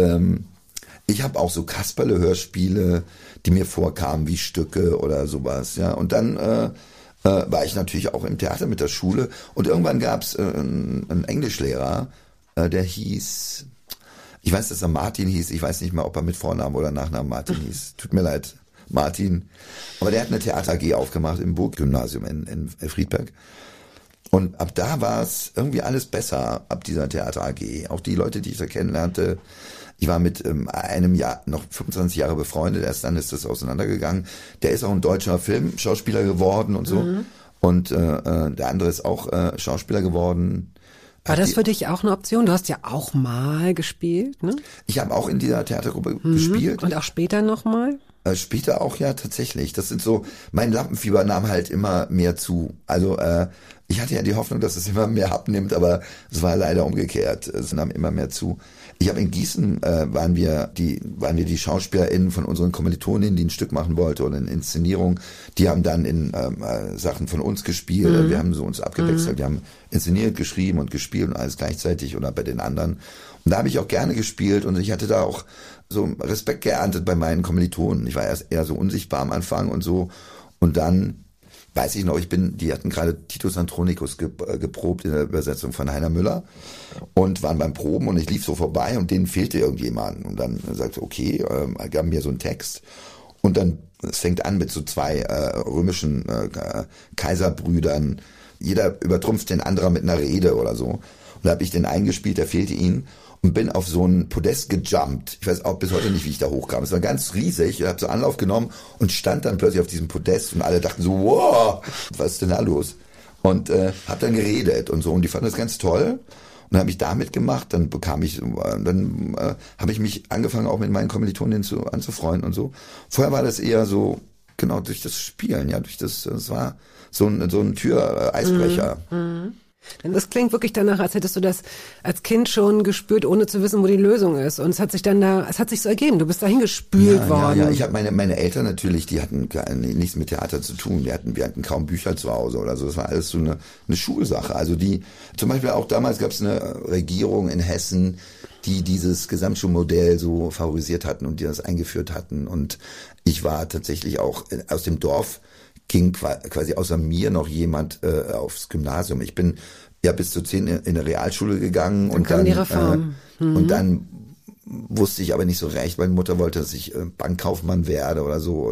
ich habe auch so Kasperle-Hörspiele, die mir vorkamen wie Stücke oder sowas, ja. Und dann war ich natürlich auch im Theater mit der Schule, und irgendwann gab's einen Englischlehrer, der hieß, ich weiß, dass er Martin hieß, ich weiß nicht mal, ob er mit Vornamen oder Nachnamen Martin hieß, tut mir leid, Martin, aber der hat eine Theater AG aufgemacht im Burggymnasium in Friedberg, und ab da war es irgendwie alles besser, ab dieser Theater AG, auch die Leute, die ich da kennenlernte. Ich war mit einem Jahr noch 25 Jahre befreundet, erst dann ist das auseinandergegangen. Der ist auch ein deutscher Filmschauspieler geworden und so, und der andere ist auch Schauspieler geworden. War das für dich auch eine Option? Du hast ja auch mal gespielt, ne? Ich habe auch in dieser Theatergruppe gespielt. Und auch später nochmal? Später auch, ja, tatsächlich. Das sind so, mein Lampenfieber nahm halt immer mehr zu. Also ich hatte ja die Hoffnung, dass es immer mehr abnimmt, aber es war leider umgekehrt. Es nahm immer mehr zu. Ich habe in Gießen waren wir die SchauspielerInnen von unseren Kommilitoninnen, die ein Stück machen wollte oder eine Inszenierung. Die haben dann in Sachen von uns gespielt. Wir haben so uns abgewechselt. Wir haben inszeniert, geschrieben und gespielt und alles gleichzeitig oder bei den anderen. Und da habe ich auch gerne gespielt, und ich hatte da auch so Respekt geerntet bei meinen Kommilitonen. Ich war erst eher so unsichtbar am Anfang und so. Und dann weiß ich noch, die hatten gerade Titus Andronicus geprobt in der Übersetzung von Heiner Müller und waren beim Proben, und ich lief so vorbei und denen fehlte irgendjemand. Und dann sagte, okay, gaben mir so einen Text, und dann, es fängt an mit so 2 römischen Kaiserbrüdern. Jeder übertrumpft den anderen mit einer Rede oder so. Und da habe ich den eingespielt, der fehlte ihnen. Und bin auf so ein Podest gejumpt. Ich weiß auch bis heute nicht, wie ich da hochkam. Es war ganz riesig. Ich habe so Anlauf genommen und stand dann plötzlich auf diesem Podest, und alle dachten so, wow, was ist denn da los? Und habe dann geredet und so. Und die fanden das ganz toll. Und dann habe ich da mitgemacht. Dann habe ich mich angefangen, auch mit meinen Kommilitoninnen anzufreunden und so. Vorher war das eher so, genau, durch das Spielen, ja, das war so ein Tür-Eisbrecher. Denn das klingt wirklich danach, als hättest du das als Kind schon gespürt, ohne zu wissen, wo die Lösung ist. Und es hat sich so ergeben. Du bist dahin gespült worden. Ja, ich habe meine Eltern natürlich, die hatten nichts mit Theater zu tun. Wir hatten kaum Bücher zu Hause oder so. Das war alles so eine Schulsache. Also zum Beispiel auch damals gab es eine Regierung in Hessen, die dieses Gesamtschulmodell so favorisiert hatten und die das eingeführt hatten. Und ich war tatsächlich auch aus dem Dorf, ging quasi außer mir noch jemand aufs Gymnasium. Ich bin ja bis zu 10 in eine Realschule gegangen, und dann die Reform. Und dann wusste ich aber nicht so recht. Meine Mutter wollte, dass ich Bankkaufmann werde oder so,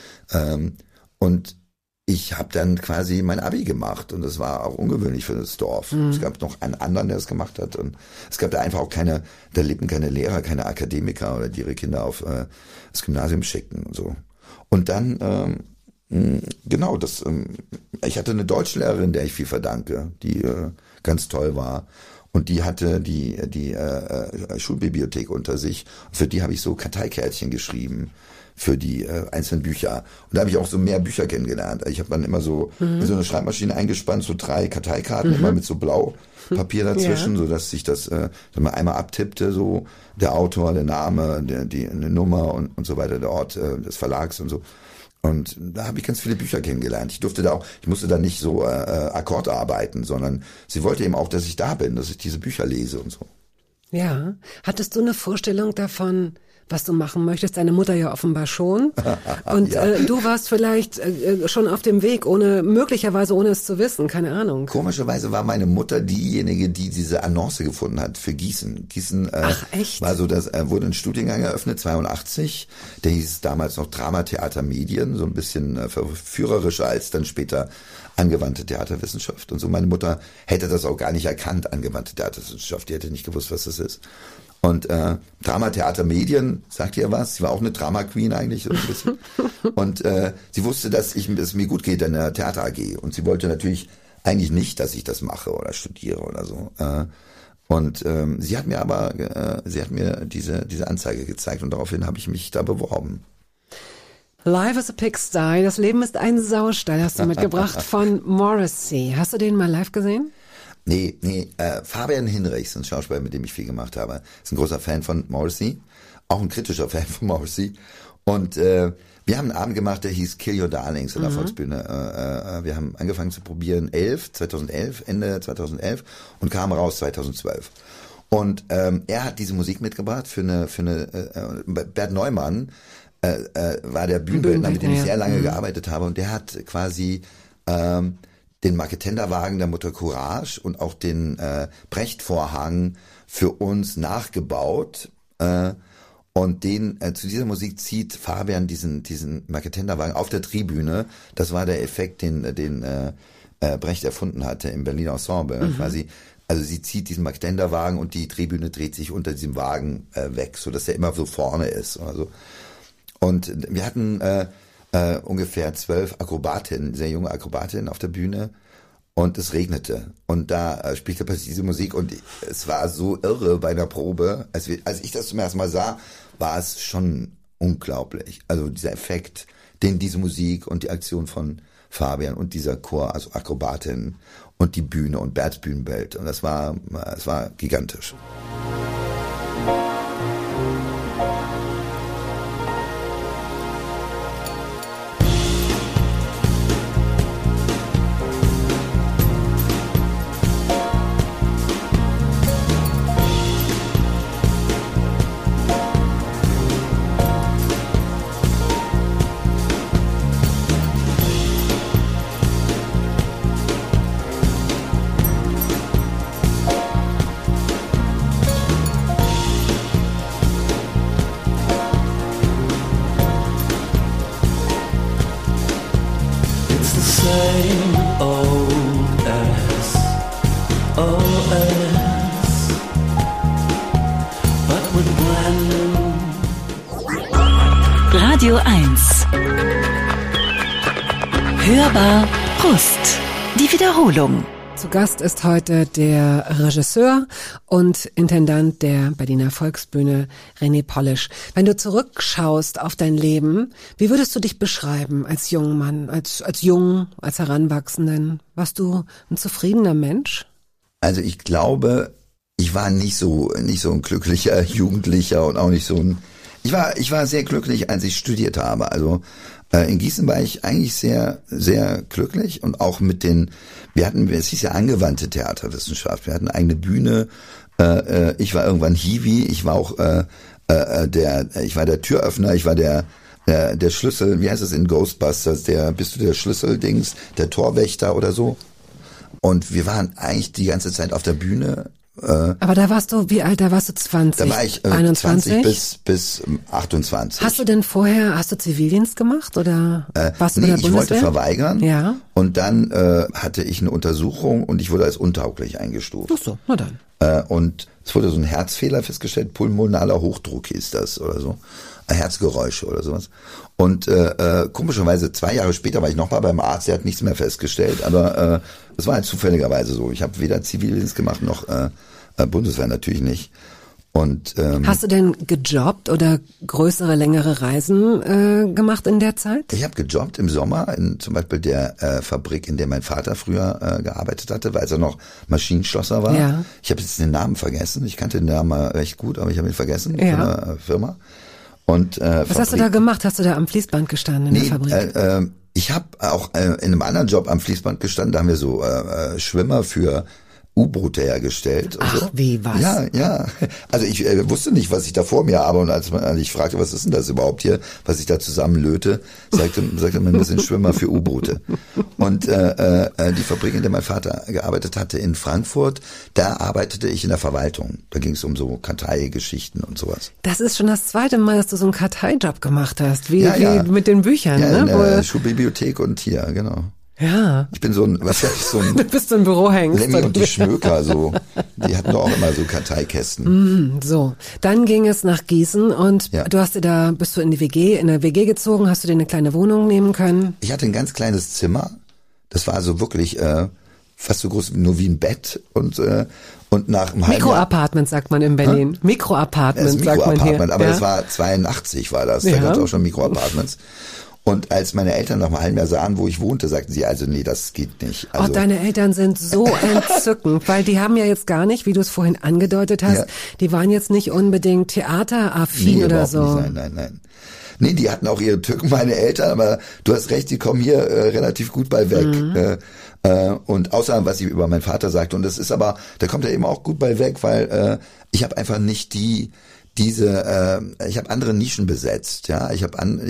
und ich habe dann quasi mein Abi gemacht, und das war auch ungewöhnlich für das Dorf. Es gab noch einen anderen, der das gemacht hat, und es gab da einfach auch da lebten keine Lehrer, keine Akademiker, oder die ihre Kinder auf das Gymnasium schickten und so. Und dann genau, ich hatte eine Deutschlehrerin, der ich viel verdanke, die ganz toll war, und die hatte die Schulbibliothek unter sich. Für die habe ich so Karteikärtchen geschrieben für die einzelnen Bücher, und da habe ich auch so mehr Bücher kennengelernt. Ich habe dann immer so in so eine Schreibmaschine eingespannt, so 3 Karteikarten, immer mit so Blaupapier dazwischen, so dass sich das dann mal einmal abtippte, so der Autor, der Name, eine Nummer und so weiter, der Ort des Verlags und so. Und da habe ich ganz viele Bücher kennengelernt. Ich musste da nicht so Akkord arbeiten, sondern sie wollte eben auch, dass ich da bin, dass ich diese Bücher lese und so. Ja. Hattest du eine Vorstellung davon, was du machen möchtest? Deine Mutter ja offenbar schon. Und du warst vielleicht schon auf dem Weg, möglicherweise ohne es zu wissen, keine Ahnung. Komischerweise war meine Mutter diejenige, die diese Annonce gefunden hat für Gießen. Gießen echt? war so, wurde ein Studiengang eröffnet, 82. Der hieß damals noch Dramatheater Medien, so ein bisschen verführerischer als dann später angewandte Theaterwissenschaft und so. Meine Mutter hätte das auch gar nicht erkannt, angewandte Theaterwissenschaft. Die hätte nicht gewusst, was das ist. Und Drama, Theater, Medien, sagt ihr was? Sie war auch eine Drama Queen eigentlich so ein bisschen. Und sie wusste, dass es mir gut geht in der Theater AG. Und sie wollte natürlich eigentlich nicht, dass ich das mache oder studiere oder so. Und sie hat mir diese Anzeige gezeigt und daraufhin habe ich mich da beworben. Life is a Pigsty, das Leben ist ein Saustall, hast du mitgebracht von Morrissey. Hast du den mal live gesehen? Nee, Fabian Hinrichs, ein Schauspieler, mit dem ich viel gemacht habe, ist ein großer Fan von Morrissey, auch ein kritischer Fan von Morrissey. Und wir haben einen Abend gemacht, der hieß Kill Your Darlings in der Volksbühne. Wir haben angefangen zu probieren, Ende 2011 und kamen raus 2012. Und er hat diese Musik mitgebracht für eine Bert Neumann war der Bühnenbildner, mit dem ich sehr lange gearbeitet habe, und der hat quasi den Marketenderwagen der Mutter Courage und auch den Brecht-Vorhang für uns nachgebaut. Und zu dieser Musik zieht Fabian diesen Marketenderwagen auf der Tribüne. Das war der Effekt, den Brecht erfunden hatte im Berliner Ensemble. Quasi. Also sie zieht diesen Marketenderwagen und die Tribüne dreht sich unter diesem Wagen weg, so dass er immer so vorne ist oder so. Und wir hatten ungefähr 12 Akrobatinnen, sehr junge Akrobatinnen auf der Bühne, und es regnete. Und da spielte plötzlich diese Musik und es war so irre bei der Probe. Als ich das zum ersten Mal sah, war es schon unglaublich. Also dieser Effekt, den diese Musik und die Aktion von Fabian und dieser Chor, also Akrobatinnen und die Bühne und Berts Bühnenbild. Und es war gigantisch. Radio 1. Hörbar Brust. Die Wiederholung. Zu Gast ist heute der Regisseur und Intendant der Berliner Volksbühne, René Polish. Wenn du zurückschaust auf dein Leben, wie würdest du dich beschreiben als jungen Mann, als Heranwachsenden? Warst du ein zufriedener Mensch? Also ich glaube, ich war nicht so ein glücklicher Jugendlicher und auch nicht so ein... Ich war sehr glücklich, als ich studiert habe. Also in Gießen war ich eigentlich sehr, sehr glücklich, und auch es hieß ja angewandte Theaterwissenschaft. Wir hatten eine eigene Bühne. Ich war irgendwann Hiwi. Ich war auch ich war der Türöffner. Ich war der Schlüssel. Wie heißt es in Ghostbusters? Bist du der Schlüsseldings, der Torwächter oder so? Und wir waren eigentlich die ganze Zeit auf der Bühne. Aber da warst du, wie alt? Da warst du 20? Da war ich 21? 20 bis 28. Hast du Zivildienst gemacht oder warst du bei der Bundeswehr? Ich wollte verweigern. Ja. Und dann hatte ich eine Untersuchung und ich wurde als untauglich eingestuft. Ach so, na dann. Und es wurde so ein Herzfehler festgestellt, pulmonaler Hochdruck hieß das oder so. Herzgeräusche oder sowas. Und komischerweise 2 Jahre später war ich nochmal beim Arzt, der hat nichts mehr festgestellt, aber das war halt zufälligerweise so. Ich habe weder Zivildienst gemacht noch Bundeswehr natürlich nicht. Und hast du denn gejobbt oder größere, längere Reisen gemacht in der Zeit? Ich habe gejobbt im Sommer in zum Beispiel der Fabrik, in der mein Vater früher gearbeitet hatte, weil er noch Maschinenschlosser war. Ja. Ich habe jetzt den Namen vergessen. Ich kannte den Namen mal recht gut, aber ich habe ihn vergessen, von einer Firma. Und, was hast du da gemacht? Hast du da am Fließband gestanden in der Fabrik? Ich habe auch in einem anderen Job am Fließband gestanden. Da haben wir so Schwimmer für U-Boote hergestellt. Und ach, so. Wie, was? Ja. Also ich wusste nicht, was ich da vor mir habe. Und als ich fragte, was ist denn das überhaupt hier, was ich da zusammenlöte, sagte man, das sind Schwimmer für U-Boote. Und die Fabrik, in der mein Vater gearbeitet hatte in Frankfurt, da arbeitete ich in der Verwaltung. Da ging es um so Karteigeschichten und sowas. Das ist schon das 2. Mal, dass du so einen Karteijob gemacht hast. Wie mit den Büchern, ja, ne? In der Schulbibliothek und hier, genau. Ja. Ich bin so ein, was sag ich, so Du ein bist so ein Bürohengst. Lemmy und die Schmöker, so. Die hatten doch auch immer so Karteikästen. So, dann ging es nach Gießen und Ja. bist du in der WG gezogen, hast du dir eine kleine Wohnung nehmen können? Ich hatte ein ganz kleines Zimmer. Das war so wirklich fast so groß nur wie ein Bett und nach einem halben Jahr. Mikroapartment sagt man in Berlin. Mikroapartment Das sagt man hier. Mikroapartment, aber ja. das war 82 war das. Da Ja. gab es auch schon Mikroapartments. Und als meine Eltern nach einem halben Jahr sahen, wo ich wohnte, sagten sie, also nee, das geht nicht. Also, Deine Eltern sind so entzückend, weil die haben ja jetzt gar nicht, wie du es vorhin angedeutet hast, Ja. die waren jetzt nicht unbedingt theateraffin nee, oder überhaupt so. nicht. Nein. Nee, die hatten auch ihre Tücken, meine Eltern, aber du hast recht, die kommen hier relativ gut bei weg. Und außer was ich über meinen Vater sagte, und das ist aber, da kommt er eben auch gut bei weg, weil ich habe einfach nicht ich habe andere Nischen besetzt, ja, ich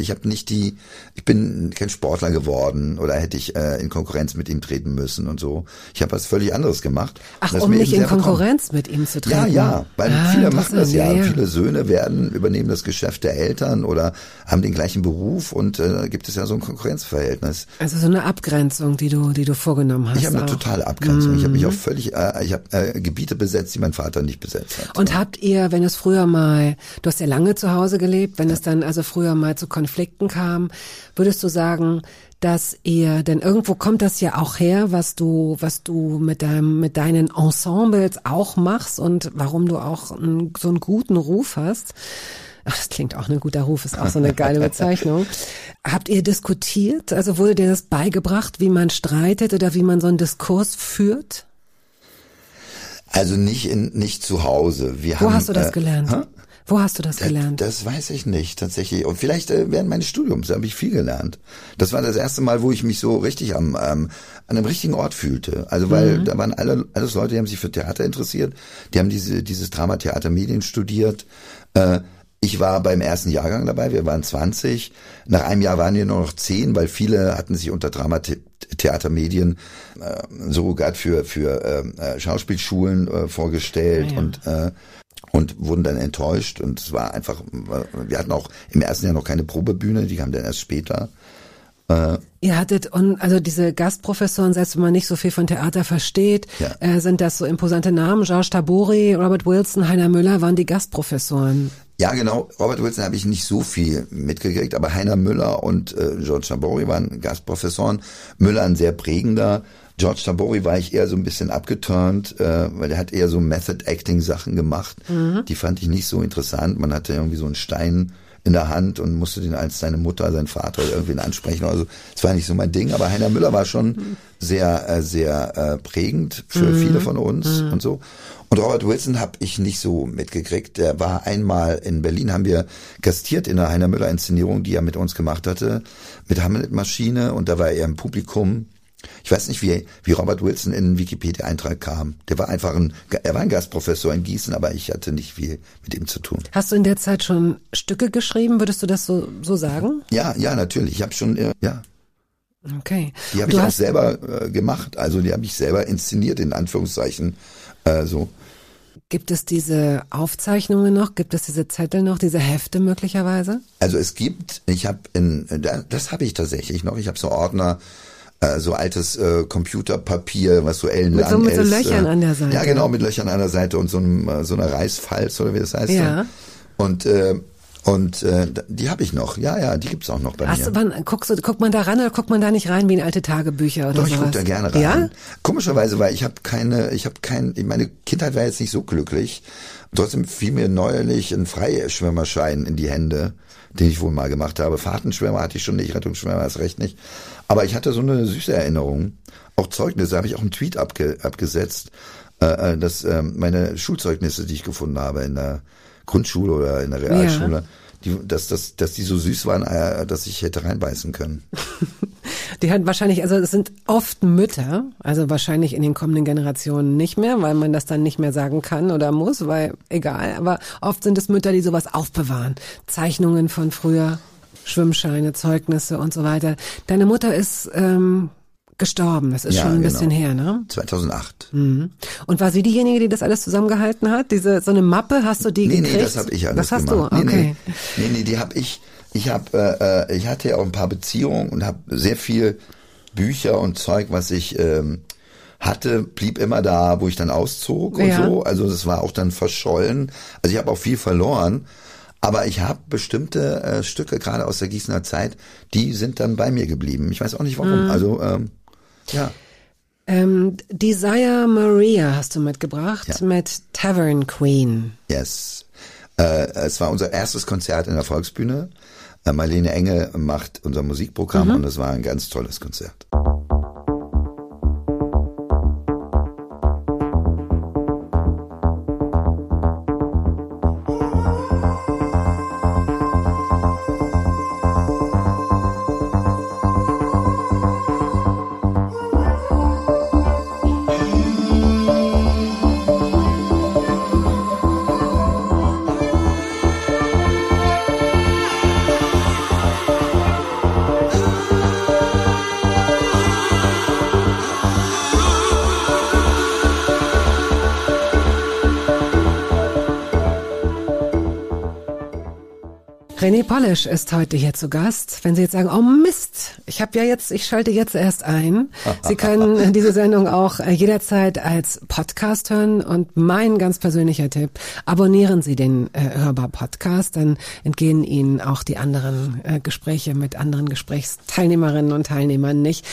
bin kein Sportler geworden oder hätte ich in Konkurrenz mit ihm treten müssen und so. Ich habe was völlig anderes gemacht. Ach, Das ist um mir nicht eben in sehr bekommen. Konkurrenz mit ihm zu treten. Ja, weil viele machen das ja. interessant, Viele Söhne übernehmen das Geschäft der Eltern oder haben den gleichen Beruf und da gibt es ja so ein Konkurrenzverhältnis. Also so eine Abgrenzung, die du vorgenommen hast. Ich habe eine auch. totale Abgrenzung. Ich habe mich auch völlig, ich habe Gebiete besetzt, die mein Vater nicht besetzt hat. Und habt ihr, wenn es früher mal, du hast ja lange zu Hause gelebt, wenn es dann also früher mal zu Konflikten kam, würdest du sagen, dass ihr, denn irgendwo kommt das ja auch her, was du mit deinen Ensembles auch machst und warum du auch so einen guten Ruf hast. Ach, das klingt auch ein guter Ruf, ist auch so eine geile Bezeichnung. Habt ihr diskutiert? Also wurde dir das beigebracht, wie man streitet oder wie man so einen Diskurs führt? Also nicht zu Hause. Wo hast du das gelernt? Wo hast du das gelernt? Das weiß ich nicht, tatsächlich. Und vielleicht während meines Studiums habe ich viel gelernt. Das war das erste Mal, wo ich mich so richtig an einem richtigen Ort fühlte. Also weil da waren alles Leute, die haben sich für Theater interessiert. Die haben dieses Drama, Theater, Medien studiert. Ich war beim ersten Jahrgang dabei, wir waren 20. Nach einem Jahr waren wir nur noch 10, weil viele hatten sich unter Drama, Theater, Medien Surrogat für Schauspielschulen vorgestellt und wurden dann enttäuscht. Und es war einfach, wir hatten auch im ersten Jahr noch keine Probebühne, die kam dann erst später. Ihr hattet, also diese Gastprofessoren, selbst wenn man nicht so viel von Theater versteht, sind das so imposante Namen. George Tabori, Robert Wilson, Heiner Müller waren die Gastprofessoren. Ja, genau. Robert Wilson habe ich nicht so viel mitgekriegt, aber Heiner Müller und George Tabori waren Gastprofessoren. Müller ein sehr prägender. George Tabori war ich eher so ein bisschen abgeturnt, weil er hat eher so Method-Acting-Sachen gemacht. Die fand ich nicht so interessant. Man hatte irgendwie so einen Stein in der Hand und musste den als seine Mutter, sein Vater oder irgendwen ansprechen. Also das war nicht so mein Ding. Aber Heiner Müller war schon sehr prägend für viele von uns und so. Und Robert Wilson habe ich nicht so mitgekriegt. Der war einmal in Berlin, haben wir gastiert in der Heiner Müller Inszenierung, die er mit uns gemacht hatte, mit Hamlet-Maschine, und da war er im Publikum. Ich weiß nicht, wie Robert Wilson in den Wikipedia-Eintrag kam. Er war ein Gastprofessor in Gießen, aber ich hatte nicht viel mit ihm zu tun. Hast du in der Zeit schon Stücke geschrieben? Würdest du das so sagen? Ja, natürlich. Ich habe schon, ja. Okay. Die habe ich auch selber gemacht. Also die habe ich selber inszeniert, in Anführungszeichen. So. Gibt es diese Aufzeichnungen noch? Gibt es diese Zettel noch? Diese Hefte möglicherweise? Also es gibt, das habe ich tatsächlich noch. Ich habe so Ordner, so altes Computerpapier, was so ellenlang ist. Mit so Löchern an der Seite. Ja, genau, mit Löchern an der Seite und so einer Reißfalz oder wie das heißt. Ja. Und die habe ich noch. Ja, die gibt's auch noch bei mir. Guckt man da ran oder guckt man da nicht rein wie in alte Tagebücher oder Doch, sowas? ich gucke da gerne rein. Ja? Komischerweise, weil meine Kindheit war jetzt nicht so glücklich. Trotzdem fiel mir neulich ein Freischwimmerschein in die Hände, den ich wohl mal gemacht habe. Fahrtenschwimmer hatte ich schon nicht, Rettungsschwimmer erst recht nicht. Aber ich hatte so eine süße Erinnerung. Auch Zeugnisse, habe ich auch einen Tweet abgesetzt, dass meine Schulzeugnisse, die ich gefunden habe in der Grundschule oder in der Realschule, dass die so süß waren, dass ich hätte reinbeißen können. Die hat wahrscheinlich, also es sind oft Mütter, also wahrscheinlich in den kommenden Generationen nicht mehr, weil man das dann nicht mehr sagen kann oder muss, weil egal, aber oft sind es Mütter, die sowas aufbewahren. Zeichnungen von früher, Schwimmscheine, Zeugnisse und so weiter. Deine Mutter ist gestorben, das ist schon ein bisschen her, ne? 2008. Mhm. Und war sie diejenige, die das alles zusammengehalten hat? So eine Mappe, hast du die gekriegt? Nee, das habe ich alles gemacht. Das hast du, okay. Nee, die habe ich. Ich hatte ja auch ein paar Beziehungen und habe sehr viel Bücher und Zeug, was ich hatte, blieb immer da, wo ich dann auszog und Ja. so. Also das war auch dann verschollen. Also ich habe auch viel verloren. Aber ich habe bestimmte Stücke, gerade aus der Gießener Zeit, die sind dann bei mir geblieben. Ich weiß auch nicht warum. Also, ja. Desire Maria hast du mitgebracht Ja. mit Tavern Queen. Yes. Es war unser erstes Konzert in der Volksbühne. Marlene Engel macht unser Musikprogramm und es war ein ganz tolles Konzert. René Polish ist heute hier zu Gast. Wenn Sie jetzt sagen, oh Mist, ich schalte jetzt erst ein. Sie können diese Sendung auch jederzeit als Podcast hören und mein ganz persönlicher Tipp, abonnieren Sie den Hörbar-Podcast, dann entgehen Ihnen auch die anderen Gespräche mit anderen Gesprächsteilnehmerinnen und Teilnehmern nicht.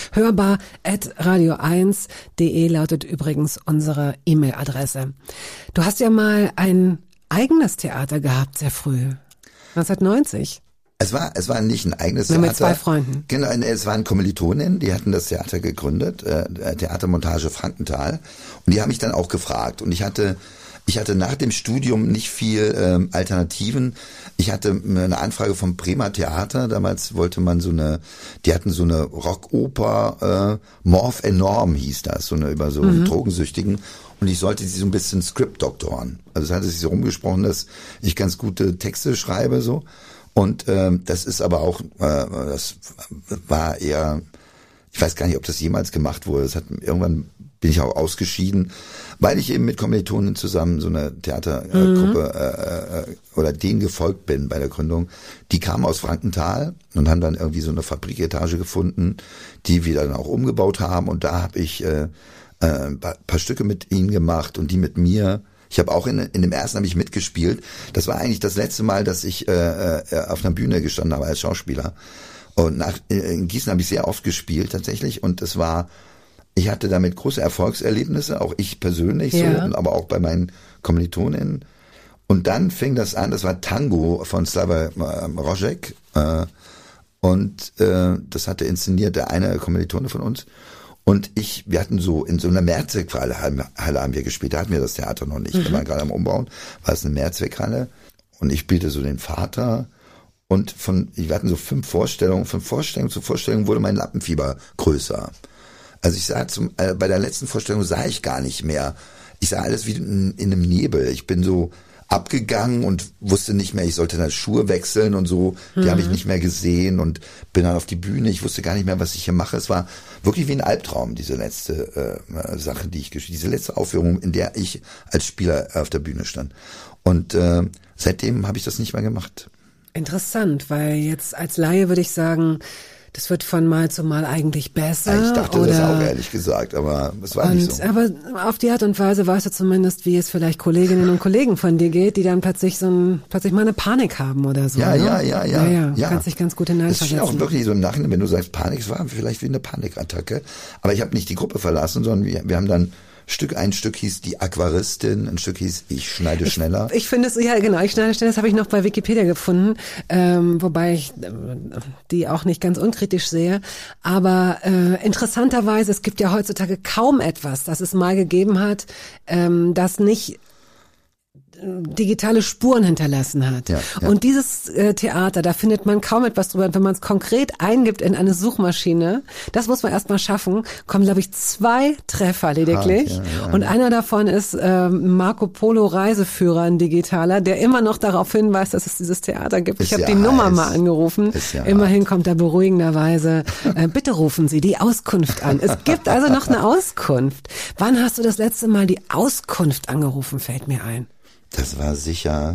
hörbar@radio1.de lautet übrigens unsere E-Mail-Adresse. Du hast ja mal ein eigenes Theater gehabt, sehr früh. 1990. Es war nicht ein eigenes Nur Theater. mit 2 Freunden. Genau, es waren Kommilitonen, die hatten das Theater gegründet, Theatermontage Frankenthal. Und die haben mich dann auch gefragt. Und ich hatte nach dem Studium nicht viel Alternativen. Ich hatte eine Anfrage vom Bremer Theater. Damals wollte man die hatten so eine Rockoper, Morph Enorm hieß das, über so Drogensüchtigen. Und ich sollte sie so ein bisschen Script-doktoren. Also es hatte sich so rumgesprochen, dass ich ganz gute Texte schreibe, so. Und das ist aber auch, das war eher, ich weiß gar nicht, ob das jemals gemacht wurde. Irgendwann bin ich auch ausgeschieden, weil ich eben mit Kommilitonen zusammen so eine Theatergruppe oder denen gefolgt bin bei der Gründung. Die kamen aus Frankenthal und haben dann irgendwie so eine Fabriketage gefunden, die wir dann auch umgebaut haben. Und da habe ich ein paar Stücke mit ihnen gemacht und die mit mir. Ich habe auch in dem ersten habe ich mitgespielt. Das war eigentlich das letzte Mal, dass ich auf einer Bühne gestanden habe als Schauspieler. Und in Gießen habe ich sehr oft gespielt tatsächlich. Und ich hatte damit große Erfolgserlebnisse, auch ich persönlich so, aber auch bei meinen Kommilitoninnen. Und dann fing das an, das war Tango von Slavoj Žižek. Und das hatte inszeniert der eine Kommilitone von uns. Und wir hatten so, in so einer Mehrzweckhalle haben wir gespielt, da hatten wir das Theater noch nicht, wir waren gerade am Umbauen, war es eine Mehrzweckhalle und ich spielte so den Vater und wir hatten so 5 Vorstellungen, von Vorstellung zu Vorstellung wurde mein Lampenfieber größer. Also ich sah bei der letzten Vorstellung sah ich gar nicht mehr, ich sah alles wie in einem Nebel, ich bin so abgegangen und wusste nicht mehr, ich sollte dann Schuhe wechseln und so, die habe ich nicht mehr gesehen und bin dann auf die Bühne, ich wusste gar nicht mehr, was ich hier mache. Es war wirklich wie ein Albtraum, diese letzte Sache, diese letzte Aufführung, in der ich als Spieler auf der Bühne stand. Und seitdem habe ich das nicht mehr gemacht. Interessant, weil jetzt als Laie würde ich sagen, das wird von Mal zu Mal eigentlich besser. Ja, ich dachte das auch, ehrlich gesagt, aber es war nicht so. Aber auf die Art und Weise weißt du zumindest, wie es vielleicht Kolleginnen und Kollegen von dir geht, die dann plötzlich mal eine Panik haben oder so. Ja, ne? ja. Kannst dich ganz gut hineinversetzen. Das ist auch wirklich so im Nachhinein, wenn du sagst Panik, es war vielleicht wie eine Panikattacke. Aber ich habe nicht die Gruppe verlassen, sondern wir haben dann ein Stück hieß die Aquaristin, ein Stück hieß Ich schneide schneller. Ich finde es, ja genau, ich schneide schneller, das habe ich noch bei Wikipedia gefunden, wobei ich die auch nicht ganz unkritisch sehe. Aber interessanterweise, es gibt ja heutzutage kaum etwas, das es mal gegeben hat, das nicht digitale Spuren hinterlassen hat. Ja. Und dieses Theater, da findet man kaum etwas drüber. Wenn man es konkret eingibt in eine Suchmaschine, das muss man erstmal schaffen, kommen, glaube ich, 2 Treffer lediglich. Und einer davon ist Marco Polo Reiseführer, ein digitaler, der immer noch darauf hinweist, dass es dieses Theater gibt. Ich habe die Nummer mal angerufen. Immerhin kommt da beruhigenderweise, bitte rufen Sie die Auskunft an. Es gibt also noch eine Auskunft. Wann hast du das letzte Mal die Auskunft angerufen, fällt mir ein? Das war sicher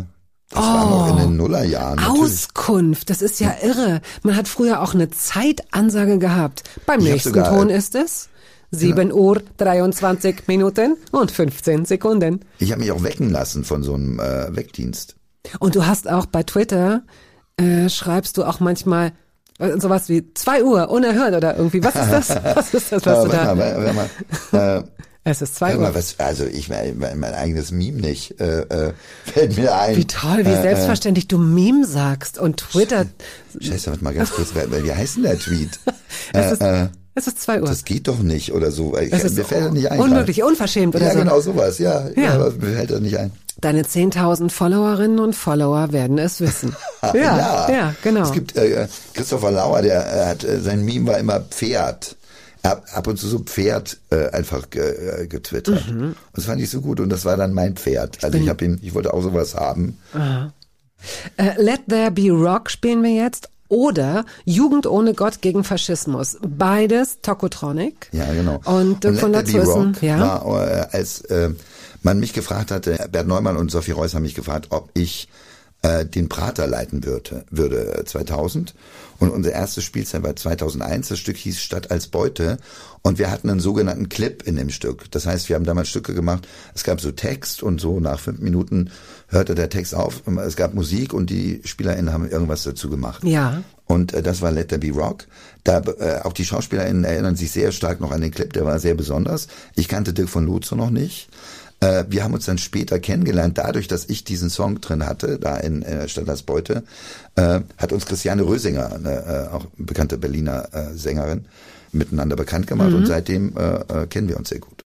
Das war noch in den Nullerjahren. Natürlich. Auskunft, das ist ja irre. Man hat früher auch eine Zeitansage gehabt. Beim Ich hab nächsten sogar- Ton ist es 7 Uhr 23 Minuten und 15 Sekunden. Ich habe mich auch wecken lassen von so einem Weckdienst. Und du hast auch bei Twitter, schreibst du auch manchmal sowas wie 2 Uhr, unerhört oder irgendwie. Was ist das? Was ist das, was du da... Warte mal. Es ist 2 Hör Uhr. mal, also mein eigenes Meme nicht fällt mir ein. Wie toll, wie selbstverständlich du Meme sagst und Twitter... Scheiße, warte mal ganz kurz, wie heißt denn der Tweet? Es ist 2 Uhr. Das geht doch nicht oder so. Es ist Mir fällt das nicht ein. unmöglich, unverschämt oder Ja, so. genau sowas, ja. Aber mir fällt das nicht ein. Deine 10.000 Followerinnen und Follower werden es wissen. Ja, genau. Es gibt Christopher Lauer, der hat sein Meme war immer Pferd. Er hat ab und zu so Pferd einfach getwittert. Und das fand ich so gut und das war dann mein Pferd. Also ich wollte auch sowas haben. Let There Be Rock spielen wir jetzt. Oder Jugend ohne Gott gegen Faschismus. Beides Tokotronic. Ja, genau. Und Dirk von der Let There Be Zössen. Rock Ja. war, als man mich gefragt hatte, Bert Neumann und Sophie Reuss haben mich gefragt, ob ich den Prater leiten würde 2000. Und unsere erste Spielzeit war 2001. Das Stück hieß Stadt als Beute. Und wir hatten einen sogenannten Clip in dem Stück. Das heißt, wir haben damals Stücke gemacht. Es gab so Text und so nach 5 Minuten hörte der Text auf. Es gab Musik und die SpielerInnen haben irgendwas dazu gemacht. Ja. Und das war Let There Be Rock. Da auch die SchauspielerInnen erinnern sich sehr stark noch an den Clip. Der war sehr besonders. Ich kannte Dirk von Lozo noch nicht. Wir haben uns dann später kennengelernt, dadurch, dass ich diesen Song drin hatte, da in Stadt als Beute, hat uns Christiane Rösinger, eine auch bekannte Berliner Sängerin, miteinander bekannt gemacht und seitdem kennen wir uns sehr gut.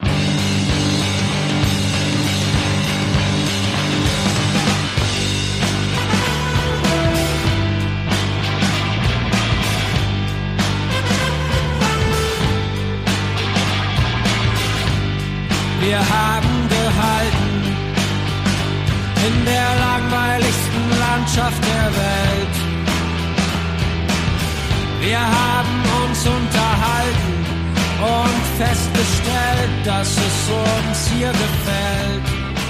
Wir haben gehalten in der langweiligsten Landschaft der Welt. Wir haben uns unterhalten und festgestellt, dass es uns hier gefällt.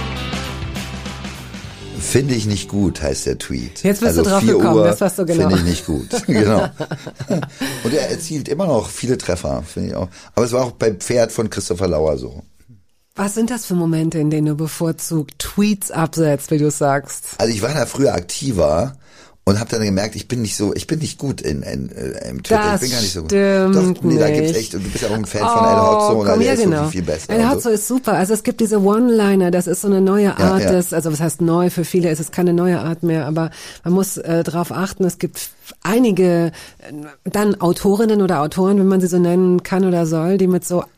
Finde ich nicht gut, heißt der Tweet. Jetzt bist du drauf 4 gekommen, Uhr das warst du genau. Finde ich nicht gut, genau. Und er erzielt immer noch viele Treffer, finde ich auch. Aber es war auch bei Pferd von Christopher Lauer so. Was sind das für Momente, in denen du bevorzugt Tweets absetzt, wie du sagst? Also ich war da früher aktiver und habe dann gemerkt, ich bin nicht gut im Twitter. Das ich bin gar nicht so gut. stimmt Doch, nee, da nicht. gibt's echt, und du bist ja auch ein Fan von El Hotzo und komm, der ja, ist genau. wirklich viel besser. El und Hotzo ist super. Also es gibt diese One-Liner, das ist so eine neue Art des, also was heißt neu, für viele ist es keine neue Art mehr, aber man muss drauf achten, es gibt einige dann Autorinnen oder Autoren, wenn man sie so nennen kann oder soll, die mit so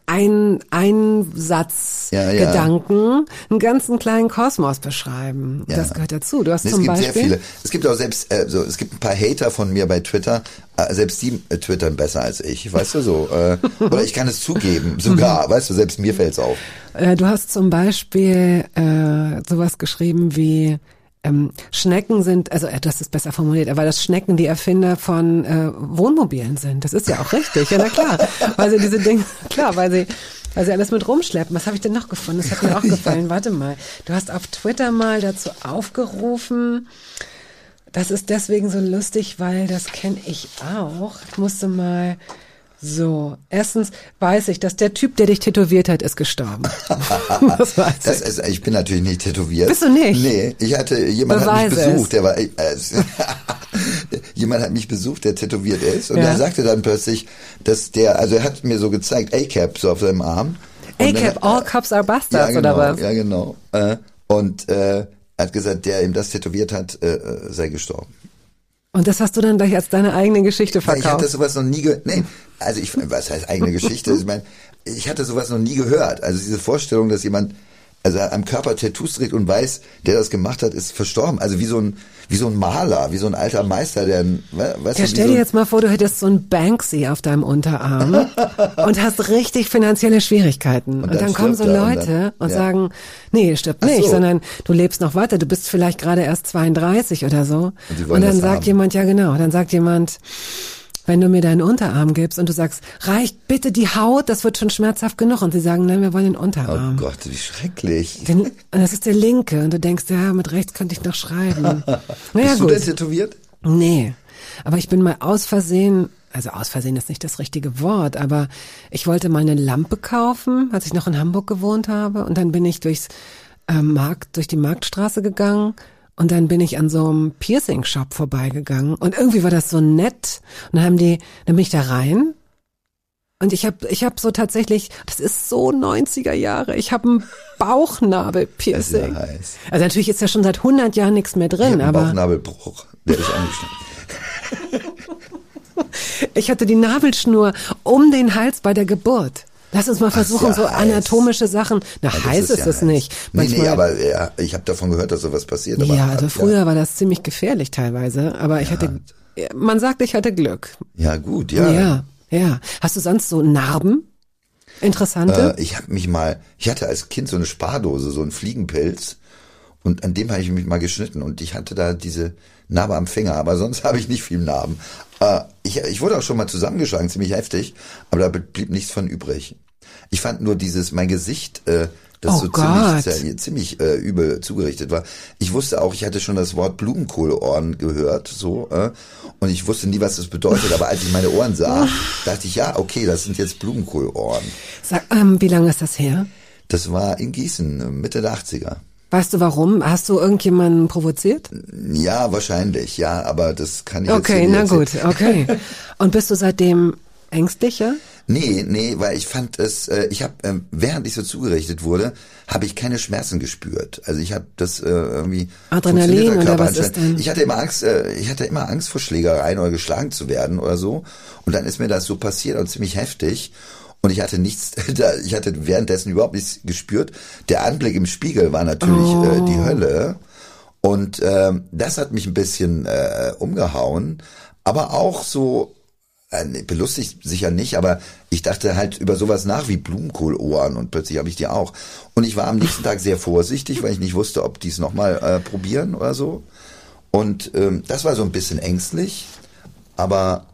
Einsatzgedanken einen ganzen kleinen Kosmos beschreiben. Und das gehört dazu. Du hast Nee, zum es gibt Beispiel... sehr viele. Es gibt auch selbst, es gibt ein paar Hater von mir bei Twitter, selbst die twittern besser als ich, weißt du so. Oder ich kann es zugeben, sogar, weißt du, selbst mir fällt's auf. Du hast zum Beispiel sowas geschrieben wie Schnecken sind, also du hast es besser formuliert, aber dass Schnecken die Erfinder von Wohnmobilen sind. Das ist ja auch richtig, ja na klar. Weil sie diese Dinge, klar, weil sie alles mit rumschleppen. Was habe ich denn noch gefunden? Das hat mir auch gefallen. Warte mal. Du hast auf Twitter mal dazu aufgerufen. Das ist deswegen so lustig, weil das kenne ich auch. Ich musste mal... So, erstens weiß ich, dass der Typ, der dich tätowiert hat, ist gestorben. Das weiß ich. Ich bin natürlich nicht tätowiert. Bist du nicht? Nee, jemand hat mich Beweise besucht, der war, jemand hat mich besucht, der tätowiert ist und der sagte dann plötzlich, dass er hat mir so gezeigt, ACAB so auf seinem Arm. ACAB, All Cops Are Bastards, ja, genau, oder was? Ja, genau. Und hat gesagt, der ihm das tätowiert hat, sei gestorben. Und das hast du dann gleich als deine eigene Geschichte verkauft? Ich hatte sowas noch nie gehört. Nee, also was heißt eigene Geschichte? Ich meine, ich hatte sowas noch nie gehört. Also diese Vorstellung, dass jemand am Körper Tattoos trägt und weiß, der das gemacht hat, ist verstorben. Also wie so ein Maler, wie so ein alter Meister, der, weißt du, stell dir jetzt mal vor, du hättest so ein Banksy auf deinem Unterarm und hast richtig finanzielle Schwierigkeiten. Und dann kommen so Leute und sagen, nee, stirbt nicht, sondern du lebst noch weiter, du bist vielleicht gerade erst 32 oder so. Und dann sagt jemand, ja genau, dann sagt jemand, wenn du mir deinen Unterarm gibst und du sagst, reicht bitte die Haut, das wird schon schmerzhaft genug. Und sie sagen, nein, wir wollen den Oh Unterarm. Gott, wie schrecklich. Und das ist der linke. Und du denkst, ja, mit rechts könnte ich noch schreiben. Naja, Bist du gut. denn tätowiert? Nee, aber ich bin mal aus Versehen ist nicht das richtige Wort, aber ich wollte mal eine Lampe kaufen, als ich noch in Hamburg gewohnt habe. Und dann bin ich durch die Marktstraße gegangen. Und dann bin ich an so einem Piercing-Shop vorbeigegangen und irgendwie war das so nett. Und dann bin ich da rein und ich hab so tatsächlich, das ist so 90er Jahre, ich habe ein Bauchnabel-Piercing. Das ist ja heiß. Also natürlich ist ja schon seit 100 Jahren nichts mehr drin, Ich hab einen aber Bauchnabelbruch, werde ich angeschnitten. ich hatte die Nabelschnur um den Hals bei der Geburt. Lass uns mal versuchen, ja so heiß. anatomische Sachen. Na, Ja, das heiß ist ja es heiß. nicht. Nee, Manchmal- aber ja, ich habe davon gehört, dass sowas passiert. Aber, ja, also früher war das ziemlich gefährlich teilweise, aber man sagt, ich hatte Glück. Ja, gut, ja. Ja. Hast du sonst so Narben? Interessante? Ich hatte als Kind so eine Spardose, so einen Fliegenpilz und an dem habe ich mich mal geschnitten und ich hatte da diese Narbe am Finger, aber sonst habe ich nicht viel Narben. Ich wurde auch schon mal zusammengeschlagen, ziemlich heftig, aber da blieb nichts von übrig. Ich fand nur mein Gesicht, das Oh so Gott. ziemlich übel zugerichtet war. Ich wusste auch, ich hatte schon das Wort Blumenkohlohren gehört, so, und ich wusste nie, was das bedeutet, aber als ich meine Ohren sah, dachte ich, ja, okay, das sind jetzt Blumenkohlohren. Sag, wie lange ist das her? Das war in Gießen, Mitte der 80er. Weißt du warum? Hast du irgendjemanden provoziert? Ja, wahrscheinlich, ja, aber das kann ich Okay, jetzt na nicht gut, erzählen. okay. Und bist du seitdem ängstlicher? Nee, weil ich fand es, während ich so zugerichtet wurde, habe ich keine Schmerzen gespürt. Also ich habe das irgendwie Adrenalin funktioniert der oder Körper was ist anscheinend. denn? Ich hatte immer Angst vor Schlägereien oder geschlagen zu werden oder so. Und dann ist mir das so passiert und ziemlich heftig. Und ich hatte währenddessen überhaupt nichts gespürt. Der Anblick im Spiegel war natürlich die Hölle. Und das hat mich ein bisschen umgehauen. Aber auch so, belustigt sicher nicht, aber ich dachte halt über sowas nach wie Blumenkohlohren und plötzlich habe ich die auch. Und ich war am nächsten Tag sehr vorsichtig, weil ich nicht wusste, ob die es nochmal probieren oder so. Und das war so ein bisschen ängstlich, aber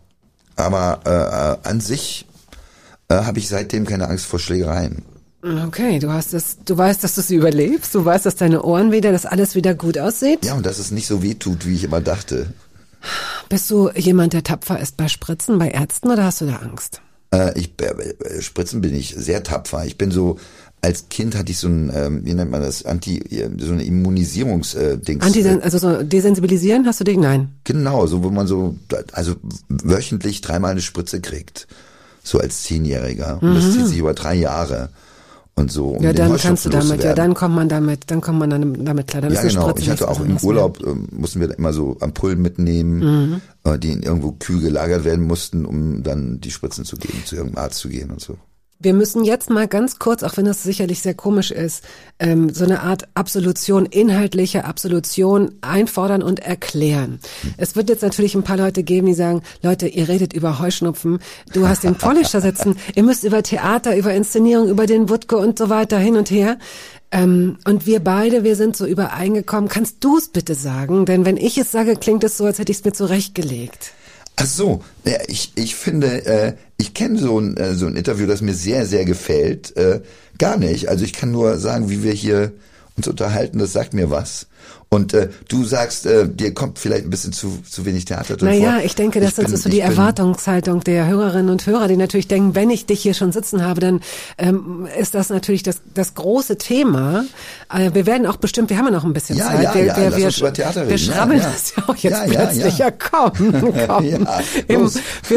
an sich habe ich seitdem keine Angst vor Schlägereien. Okay, du weißt, dass du sie überlebst, du weißt, dass deine Ohren dass alles wieder gut aussieht. Ja, und dass es nicht so weh tut, wie ich immer dachte. Bist du jemand, der tapfer ist bei Spritzen, bei Ärzten oder hast du da Angst? Spritzen bin ich sehr tapfer. Ich bin so, als Kind hatte ich so ein, wie nennt man das, so eine Immunisierungsdings. Also so desensibilisieren hast du dich? Nein. Genau, so wo man also wöchentlich 3-mal eine Spritze kriegt. So als 10-Jähriger. Und das zieht sich über 3 Jahre. Und so, Ja, dann kannst du damit, dann kommt man damit klar. Dann ja, ist genau. Spritze Ich hatte nichts auch im Besonderes Urlaub, mussten wir immer so Ampullen mitnehmen, die irgendwo kühl gelagert werden mussten, um dann die Spritzen zu geben, zu irgendeinem Arzt zu gehen und so. Wir müssen jetzt mal ganz kurz, auch wenn das sicherlich sehr komisch ist, so eine Art Absolution, inhaltliche Absolution einfordern und erklären. Es wird jetzt natürlich ein paar Leute geben, die sagen, Leute, ihr redet über Heuschnupfen, du hast den Polisher sitzen, ihr müsst über Theater, über Inszenierung, über den Wutke und so weiter hin und her. Und wir sind so übereingekommen. Kannst du es bitte sagen? Denn wenn ich es sage, klingt es so, als hätte ich es mir zurechtgelegt. Ach so, ja, ich finde, ich kenne so ein Interview, das mir sehr, sehr gefällt, gar nicht. Also ich kann nur sagen, wie wir hier uns unterhalten, das sagt mir was. Und du sagst, dir kommt vielleicht ein bisschen zu wenig Theater drin vor. Naja, ich denke, das ist so die Erwartungshaltung der Hörerinnen und Hörer, die natürlich denken, wenn ich dich hier schon sitzen habe, dann ist das natürlich das große Thema. Wir werden auch bestimmt, wir haben ja noch ein bisschen Zeit. Lass uns über Theater reden. Wir schrabbeln das ja auch jetzt plötzlich. Ja, komm. Ja, los.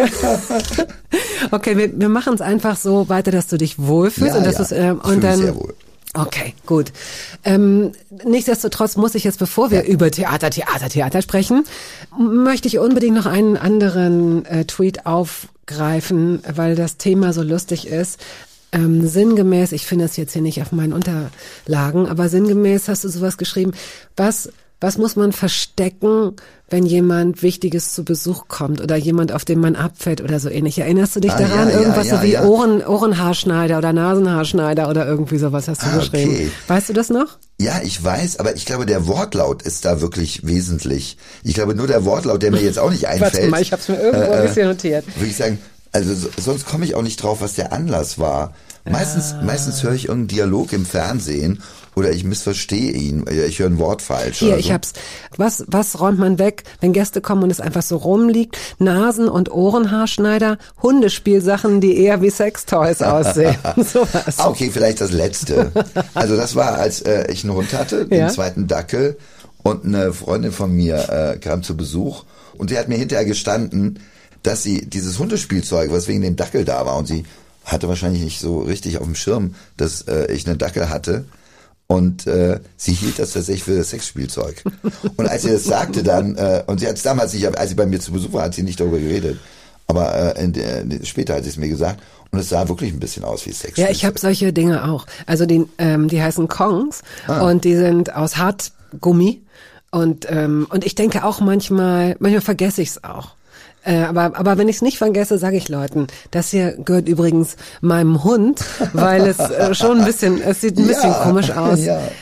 Okay, wir machen es einfach so weiter, dass du dich wohlfühlst. Und dass ich fühle mich sehr wohl. Okay, gut. Nichtsdestotrotz muss ich jetzt, bevor wir über Theater sprechen, möchte ich unbedingt noch einen anderen Tweet aufgreifen, weil das Thema so lustig ist. Sinngemäß, ich finde es jetzt hier nicht auf meinen Unterlagen, aber sinngemäß hast du sowas geschrieben. Was muss man verstecken, wenn jemand Wichtiges zu Besuch kommt oder jemand, auf den man abfällt oder so ähnlich? Erinnerst du dich daran? Irgendwas so wie Ohrenhaarschneider oder Nasenhaarschneider oder irgendwie sowas hast du geschrieben. Okay. Weißt du das noch? Ja, ich weiß, aber ich glaube, der Wortlaut ist da wirklich wesentlich. Ich glaube, nur der Wortlaut, der mir jetzt auch nicht einfällt. Warte mal, ich hab's mir irgendwo ein bisschen notiert. Würde ich sagen, also sonst komme ich auch nicht drauf, was der Anlass war. Meistens höre ich irgendeinen Dialog im Fernsehen oder ich missverstehe ihn, ich höre ein Wort falsch. Hier, oder so. ich hab's. Was räumt man weg, wenn Gäste kommen und es einfach so rumliegt? Nasen- und Ohrenhaarschneider, Hundespielsachen, die eher wie Sextoys aussehen. Sowas. Okay, vielleicht das Letzte. Also das war, als ich einen Hund hatte, den zweiten Dackel, und eine Freundin von mir kam zu Besuch und sie hat mir hinterher gestanden, dass sie dieses Hundespielzeug, was wegen dem Dackel da war, und sie hatte wahrscheinlich nicht so richtig auf dem Schirm, dass ich einen Dackel hatte. Und sie hielt das tatsächlich für das Sexspielzeug. Und als sie das sagte dann, und sie hat es damals nicht, als sie bei mir zu Besuch war, hat sie nicht darüber geredet. Aber später hat sie es mir gesagt. Und es sah wirklich ein bisschen aus wie Sexspielzeug. Ja, ich habe solche Dinge auch. Also die heißen Kongs und die sind aus Hartgummi. Und ich denke auch manchmal vergesse ich es auch. Aber wenn ich es nicht vergesse, sage ich Leuten, das hier gehört übrigens meinem Hund, weil es schon ein bisschen, es sieht ein bisschen komisch aus.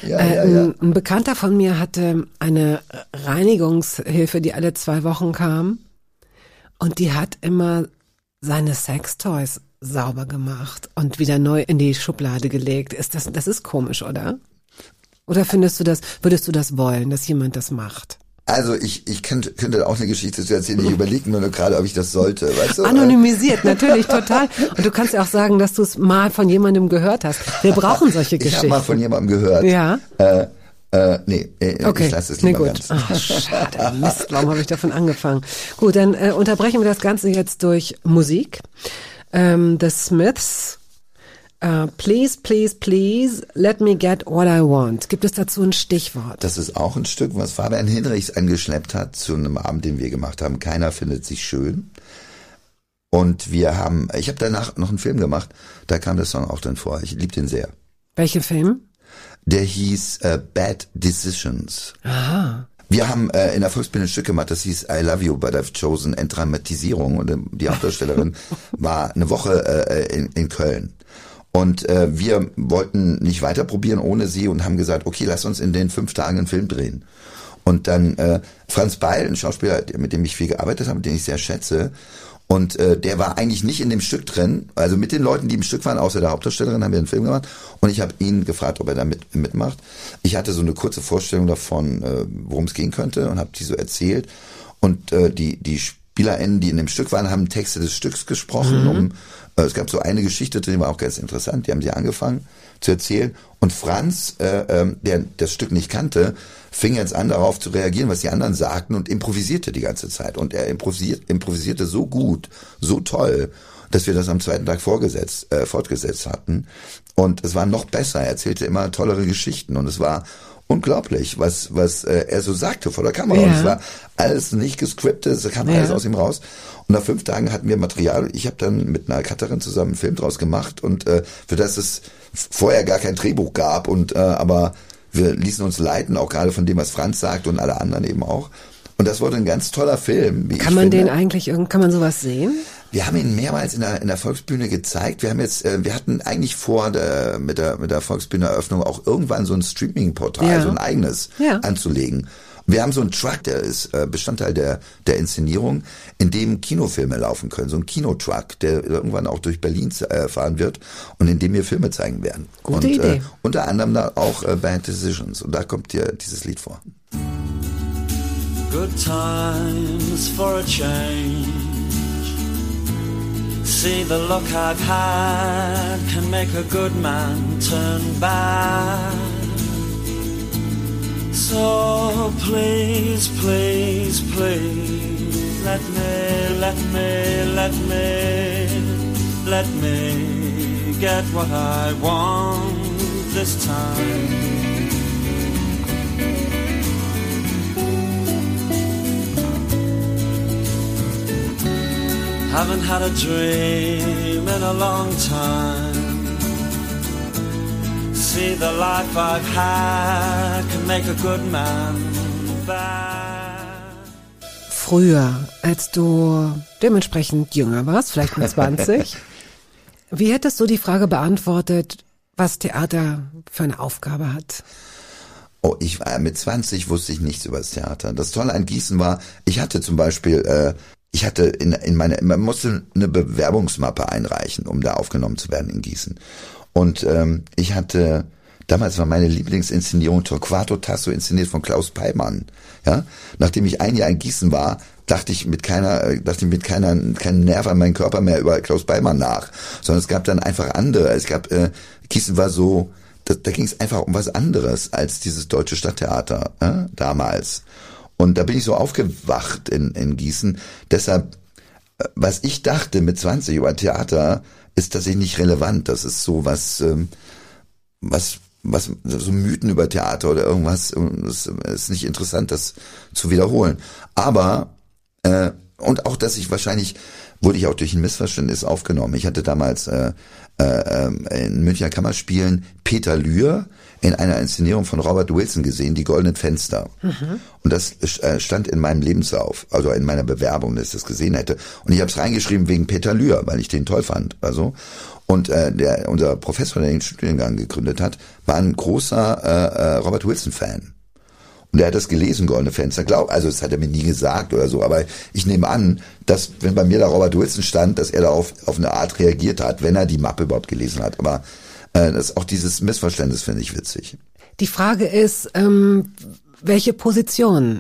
Ein Bekannter von mir hatte eine Reinigungshilfe, die alle 2 Wochen kam, und die hat immer seine Sextoys sauber gemacht und wieder neu in die Schublade gelegt. Das ist komisch, oder? Oder würdest du das wollen, dass jemand das macht? Also ich könnte auch eine Geschichte zu erzählen. Ich überlege mir nur gerade, ob ich das sollte. Weißt du? Anonymisiert, natürlich, total. Und du kannst ja auch sagen, dass du es mal von jemandem gehört hast. Wir brauchen solche Geschichten. Ich habe mal von jemandem gehört. Ja. Nee, okay. Ich lasse es lieber gut. ganz. Ach, schade, Mist, warum habe ich davon angefangen? Gut, dann unterbrechen wir das Ganze jetzt durch Musik. The Smiths. Please, please, please, let me get what I want. Gibt es dazu ein Stichwort? Das ist auch ein Stück, was Fabian Hinrichs angeschleppt hat zu einem Abend, den wir gemacht haben. Keiner findet sich schön. Und ich habe danach noch einen Film gemacht, da kam der Song auch drin vor. Ich liebe den sehr. Welcher Film? Der hieß Bad Decisions. Aha. Wir haben in der Volksbühne ein Stück gemacht, das hieß I Love You, but I've chosen Entdramatisierung. Und die Hauptdarstellerin war eine Woche in Köln. Und wir wollten nicht weiter probieren ohne sie und haben gesagt, okay, lass uns in den 5 Tagen einen Film drehen. Und dann Franz Beil, ein Schauspieler, mit dem ich viel gearbeitet habe, den ich sehr schätze, und der war eigentlich nicht in dem Stück drin. Also mit den Leuten, die im Stück waren, außer der Hauptdarstellerin, haben wir einen Film gemacht. Und ich habe ihn gefragt, ob er da mitmacht. Ich hatte so eine kurze Vorstellung davon, worum es gehen könnte, und habe die so erzählt. Und die SpielerInnen, die in dem Stück waren, haben Texte des Stücks gesprochen. Es gab so eine Geschichte, die war auch ganz interessant. Die haben sie angefangen zu erzählen. Und Franz, der das Stück nicht kannte, fing jetzt an, darauf zu reagieren, was die anderen sagten, und improvisierte die ganze Zeit. Und er improvisierte so gut, so toll, dass wir das am 2. Tag fortgesetzt hatten. Und es war noch besser. Er erzählte immer tollere Geschichten. Und es war unglaublich, was er so sagte vor der Kamera. Ja. Und es war alles nicht gescriptet, es kam alles aus ihm raus. Und nach 5 Tagen hatten wir Material. Ich habe dann mit einer Cutterin zusammen einen Film draus gemacht, und für das es vorher gar kein Drehbuch gab. Und aber wir ließen uns leiten, auch gerade von dem, was Franz sagt, und alle anderen eben auch. Und das wurde ein ganz toller Film. Kann man sowas sehen? Wir haben ihn mehrmals in der Volksbühne gezeigt. Wir hatten eigentlich vor, mit der Volksbühneneröffnung auch irgendwann so ein Streaming-Portal, so ein eigenes anzulegen. Wir haben so einen Truck, der ist Bestandteil der Inszenierung, in dem Kinofilme laufen können. So ein Kinotruck, der irgendwann auch durch Berlin fahren wird und in dem wir Filme zeigen werden. Gute Idee. Unter anderem da auch Bad Decisions. Und da kommt dir dieses Lied vor. Good times for a change. See, the luck I've had can make a good man turn bad. So please, please, please, let me get what I want this time. Haven't had a dream in a long time. See, the life I've had can make a good man bad. Früher, als du dementsprechend jünger warst, vielleicht mit 20, wie hättest du die Frage beantwortet, was Theater für eine Aufgabe hat? Oh, mit 20 wusste ich nichts über das Theater. Das Tolle an Gießen war, ich hatte zum Beispiel, man musste eine Bewerbungsmappe einreichen, um da aufgenommen zu werden in Gießen. Und damals war meine Lieblingsinszenierung Torquato Tasso, inszeniert von Klaus Peimann. Ja, nachdem ich ein Jahr in Gießen war, dachte ich mit keinem Nerv an meinen Körper mehr über Klaus Peimann nach, sondern es gab dann einfach andere. Gießen war so, da ging es einfach um was anderes als dieses deutsche Stadttheater damals. Und da bin ich so aufgewacht in Gießen. Deshalb, was ich dachte mit 20 über Theater, ist tatsächlich nicht relevant. Das ist so was so Mythen über Theater oder irgendwas, es ist nicht interessant, das zu wiederholen. Aber, und auch, dass wurde ich auch durch ein Missverständnis aufgenommen. Ich hatte damals in Münchner Kammerspielen Peter Lühr in einer Inszenierung von Robert Wilson gesehen, Die goldenen Fenster. Mhm. Und das stand in meinem Lebenslauf, also in meiner Bewerbung, dass ich das gesehen hätte. Und ich habe es reingeschrieben wegen Peter Lühr, weil ich den toll fand. Also. Und unser Professor, der den Studiengang gegründet hat, war ein großer Robert Wilson-Fan. Und er hat das gelesen, Goldene Fenster. Also das hat er mir nie gesagt oder so, aber ich nehme an, dass, wenn bei mir da Robert Wilson stand, dass er da auf eine Art reagiert hat, wenn er die Mappe überhaupt gelesen hat. Aber auch dieses Missverständnis finde ich witzig. Die Frage ist, welche Position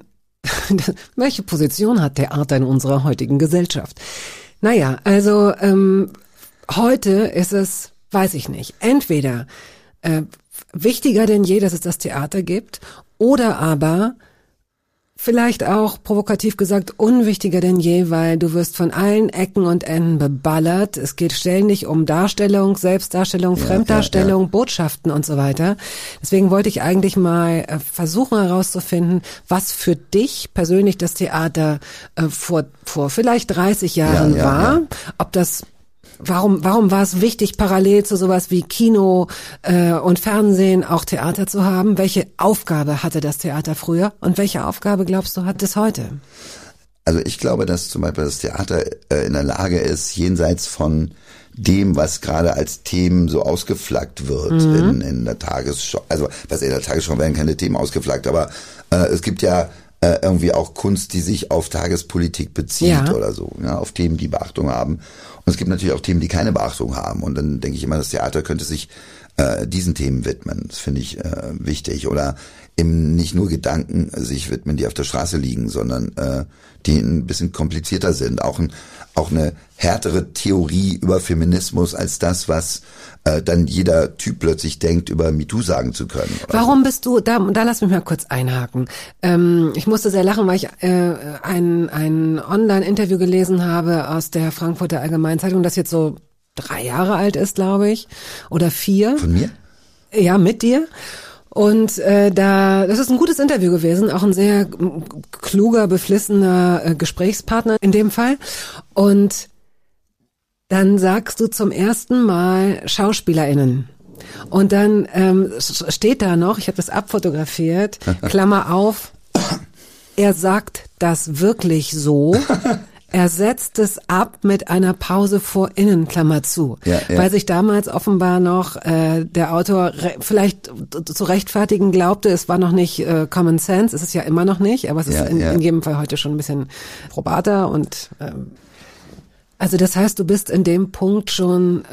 hat Theater in unserer heutigen Gesellschaft? Naja, also heute ist es, weiß ich nicht, entweder wichtiger denn je, dass es das Theater gibt, oder aber vielleicht auch provokativ gesagt unwichtiger denn je, weil du wirst von allen Ecken und Enden beballert. Es geht ständig um Darstellung, Selbstdarstellung, Fremddarstellung, Botschaften und so weiter. Deswegen wollte ich eigentlich mal versuchen herauszufinden, was für dich persönlich das Theater vor vielleicht 30 Jahren war. Ob das Warum war es wichtig, parallel zu sowas wie Kino und Fernsehen auch Theater zu haben? Welche Aufgabe hatte das Theater früher und welche Aufgabe, glaubst du, hat es heute? Also ich glaube, dass zum Beispiel das Theater in der Lage ist, jenseits von dem, was gerade als Themen so ausgeflaggt wird in der Tagesschau. Also in der Tagesschau werden keine Themen ausgeflaggt, aber es gibt ja irgendwie auch Kunst, die sich auf Tagespolitik bezieht oder so, auf Themen, die Beachtung haben. Und es gibt natürlich auch Themen, die keine Beachtung haben. Und dann denke ich immer, das Theater könnte sich diesen Themen widmen. Das finde ich wichtig. Oder eben nicht nur Gedanken sich widmen, die auf der Straße liegen, sondern die ein bisschen komplizierter sind. Auch eine härtere Theorie über Feminismus als das, was dann jeder Typ plötzlich denkt, über MeToo sagen zu können. Warum bist du, da lass mich mal kurz einhaken. Ich musste sehr lachen, weil ich ein Online-Interview gelesen habe aus der Frankfurter Allgemeinen Zeitung, das jetzt so 3 Jahre alt ist, glaube ich, oder 4. Von mir? Ja, mit dir. Und das ist ein gutes Interview gewesen, auch ein sehr kluger, beflissener Gesprächspartner in dem Fall. Und dann sagst du zum ersten Mal SchauspielerInnen. Und dann steht da noch, ich habe das abfotografiert, Klammer auf, er sagt das wirklich so. Er setzt es ab mit einer Pause vor innen, Klammer zu. Weil sich damals offenbar noch der Autor vielleicht zu rechtfertigen glaubte, es war noch nicht Common Sense, es ist ja immer noch nicht, aber es ist in jedem Fall heute schon ein bisschen probater. Und also das heißt, du bist in dem Punkt schon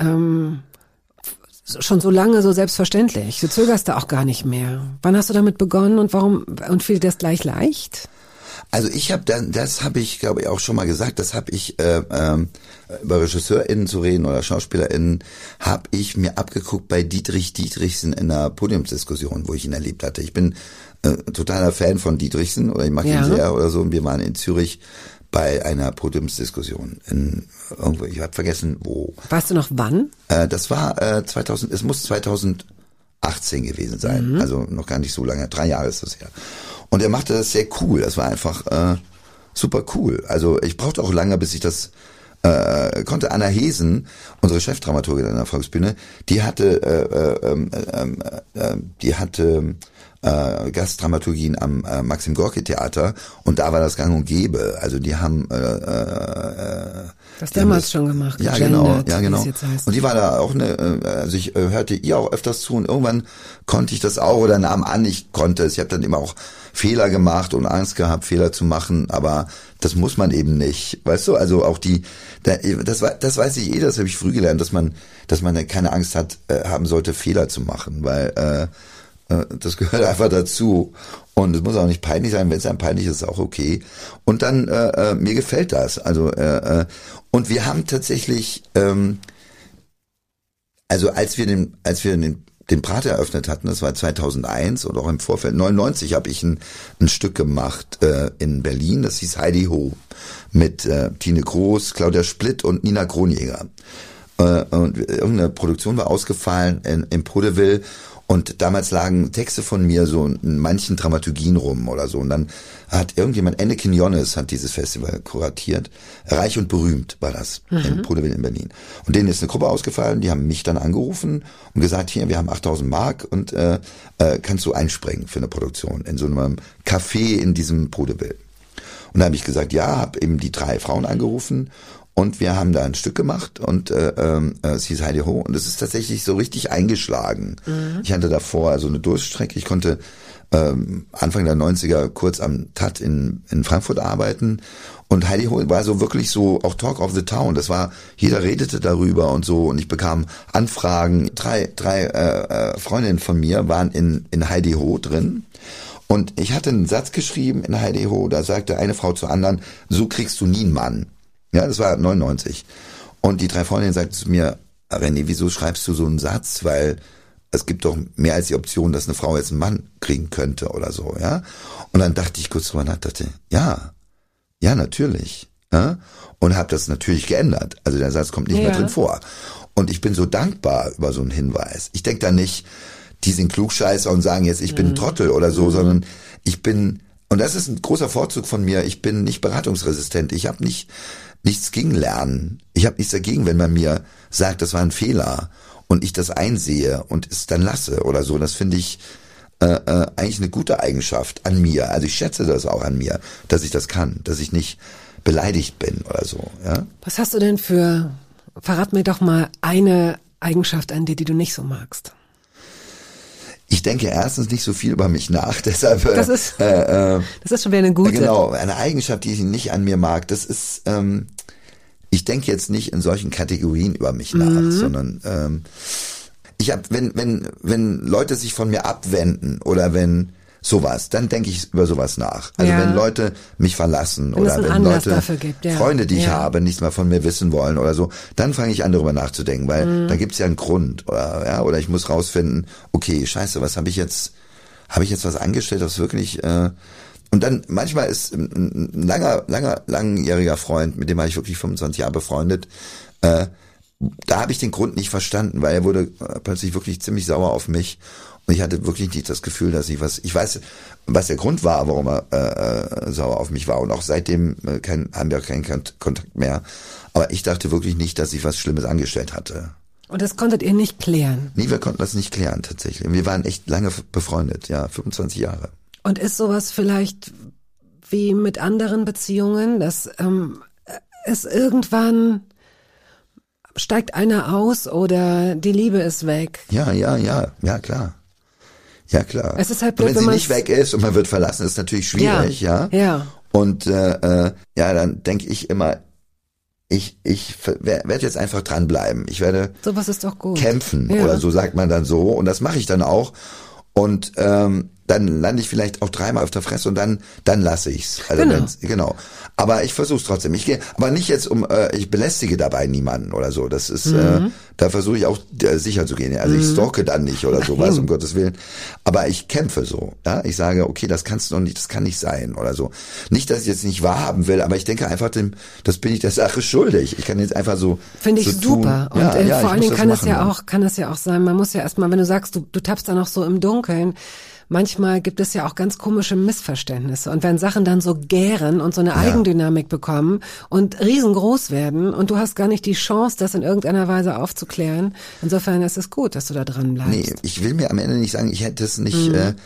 so lange so selbstverständlich. Du zögerst da auch gar nicht mehr. Wann hast du damit begonnen und warum, und fiel dir das gleich leicht? Also das habe ich, glaube ich, auch schon mal gesagt, das habe ich, über RegisseurInnen zu reden oder SchauspielerInnen, habe ich mir abgeguckt bei Dietrich Dietrichsen in einer Podiumsdiskussion, wo ich ihn erlebt hatte. Ich bin totaler Fan von Dietrichsen, oder ich mag ihn sehr oder so, und wir waren in Zürich bei einer Podiumsdiskussion irgendwo, ich habe vergessen, wo. Weißt du noch wann? Das war es muss 2018 gewesen sein, also noch gar nicht so lange, 3 Jahre ist das her. Und er machte das sehr cool, das war einfach super cool. Also ich brauchte auch lange, bis ich das konnte. Anna Hesen, unsere Chefdramaturgin an der Volksbühne, die hatte Gastdramaturgien am Maxim Gorki Theater und da war das gang und gäbe. Also die haben das damals schon gemacht. Ja, gegendert, genau, ja, wie genau. es jetzt heißt. Und die war da auch also ich hörte ihr auch öfters zu und irgendwann konnte ich das auch oder nahm an, ich konnte es. Ich habe dann immer auch Fehler gemacht und Angst gehabt, Fehler zu machen, aber das muss man eben nicht. Weißt du, also auch das weiß ich das habe ich früh gelernt, dass man keine Angst haben sollte, Fehler zu machen, weil das gehört einfach dazu. Und es muss auch nicht peinlich sein, wenn es einem peinlich ist, ist auch okay. Und dann, mir gefällt das. Also, und wir haben tatsächlich, also als wir den Prater eröffnet hatten, das war 2001 oder auch im Vorfeld, 99 habe ich ein Stück gemacht in Berlin, das hieß Heidi Ho mit Tine Groß, Claudia Splitt und Nina Kronjäger. Und irgendeine Produktion war ausgefallen im Vaudeville. Und damals lagen Texte von mir so in manchen Dramaturgien rum oder so. Und dann hat irgendjemand, Enneken Jones hat dieses Festival kuratiert. Reich und berühmt war das in Vaudeville in Berlin. Und denen ist eine Gruppe ausgefallen, die haben mich dann angerufen und gesagt, hier, wir haben 8.000 Mark und kannst du einspringen für eine Produktion in so einem Café in diesem Vaudeville. Und da habe ich gesagt, ja, habe eben die 3 Frauen angerufen. Und wir haben da ein Stück gemacht und es hieß Heidi Ho und es ist tatsächlich so richtig eingeschlagen. Ich hatte davor also eine Durststrecke. Ich konnte Anfang der 90er kurz am TAT in Frankfurt arbeiten und Heidi Ho war so wirklich so auch Talk of the Town. Das war, jeder redete darüber und so und ich bekam Anfragen. Drei Freundinnen von mir waren in Heidi Ho drin. Und ich hatte einen Satz geschrieben in Heidi Ho, da sagte eine Frau zur anderen, so kriegst du nie einen Mann. Ja, das war 99. Und die 3 Freundinnen sagten zu mir, René, wieso schreibst du so einen Satz? Weil es gibt doch mehr als die Option, dass eine Frau jetzt einen Mann kriegen könnte oder so, ja. Und dann dachte ich kurz drüber nach, dachte, ja, natürlich. Ja? Und habe das natürlich geändert. Also der Satz kommt nicht mehr drin vor. Und ich bin so dankbar über so einen Hinweis. Ich denke da nicht, die sind Klugscheißer und sagen jetzt, ich bin ein Trottel oder so, sondern ich bin, und das ist ein großer Vorzug von mir, ich bin nicht beratungsresistent. Ich habe nichts gegen Lernen. Ich habe nichts dagegen, wenn man mir sagt, das war ein Fehler und ich das einsehe und es dann lasse oder so. Das finde ich eigentlich eine gute Eigenschaft an mir. Also ich schätze das auch an mir, dass ich das kann, dass ich nicht beleidigt bin oder so. Ja? Was hast du denn verrat mir doch mal eine Eigenschaft an dir, die du nicht so magst. Ich denke erstens nicht so viel über mich nach, deshalb. Das ist schon wieder eine gute. Genau, eine Eigenschaft, die ich nicht an mir mag. Das ist, ich denke jetzt nicht in solchen Kategorien über mich nach, sondern ich habe, wenn Leute sich von mir abwenden oder wenn sowas, dann denke ich über sowas nach. Also wenn Leute mich verlassen oder wenn Leute, gibt, Freunde, die ich habe, nichts mehr von mir wissen wollen oder so, dann fange ich an, darüber nachzudenken, weil da gibt's ja einen Grund oder ich muss rausfinden, okay, scheiße, was habe ich jetzt was angestellt, das wirklich und dann manchmal ist ein langjähriger Freund, mit dem war ich wirklich 25 Jahre befreundet, da habe ich den Grund nicht verstanden, weil er wurde plötzlich wirklich ziemlich sauer auf mich. Und ich hatte wirklich nicht das Gefühl, dass ich weiß, was der Grund war, warum er sauer auf mich war. Und auch seitdem haben wir keinen Kontakt mehr. Aber ich dachte wirklich nicht, dass ich was Schlimmes angestellt hatte. Und das konntet ihr nicht klären? Nee, wir konnten das nicht klären tatsächlich. Wir waren echt lange befreundet, 25 Jahre. Und ist sowas vielleicht wie mit anderen Beziehungen, dass es irgendwann steigt einer aus oder die Liebe ist weg? Ja, klar. Ja, klar. Es ist halt blöd, wenn sie nicht weg ist und man wird verlassen, ist natürlich schwierig, ja. Und dann denke ich immer, ich werde jetzt einfach dranbleiben. Ich werde sowas ist doch gut. Kämpfen oder so sagt man dann so. Und das mache ich dann auch. Und dann lande ich vielleicht auch 3-mal auf der Fresse und dann lasse ich's. Also genau. Aber ich versuche es trotzdem. Ich gehe, aber nicht jetzt ich belästige dabei niemanden oder so. Das ist, da versuche ich auch sicher zu gehen. Also ich stalke dann nicht oder sowas, um Gottes Willen. Aber ich kämpfe so. Ja, ich sage, okay, das kannst du noch nicht, das kann nicht sein oder so. Nicht, dass ich jetzt nicht wahrhaben will, aber ich denke einfach, das bin ich der Sache schuldig. Ich kann jetzt einfach so. Finde ich so super. Tun. Und vor allen Dingen kann es ja auch sein. Man muss ja erstmal, wenn du sagst, du tappst da noch so im Dunkeln. Manchmal gibt es ja auch ganz komische Missverständnisse. Und wenn Sachen dann so gären und so eine Eigendynamik bekommen und riesengroß werden und du hast gar nicht die Chance, das in irgendeiner Weise aufzuklären, insofern ist es gut, dass du da dran bleibst. Nee, ich will mir am Ende nicht sagen, ich hätte es nicht,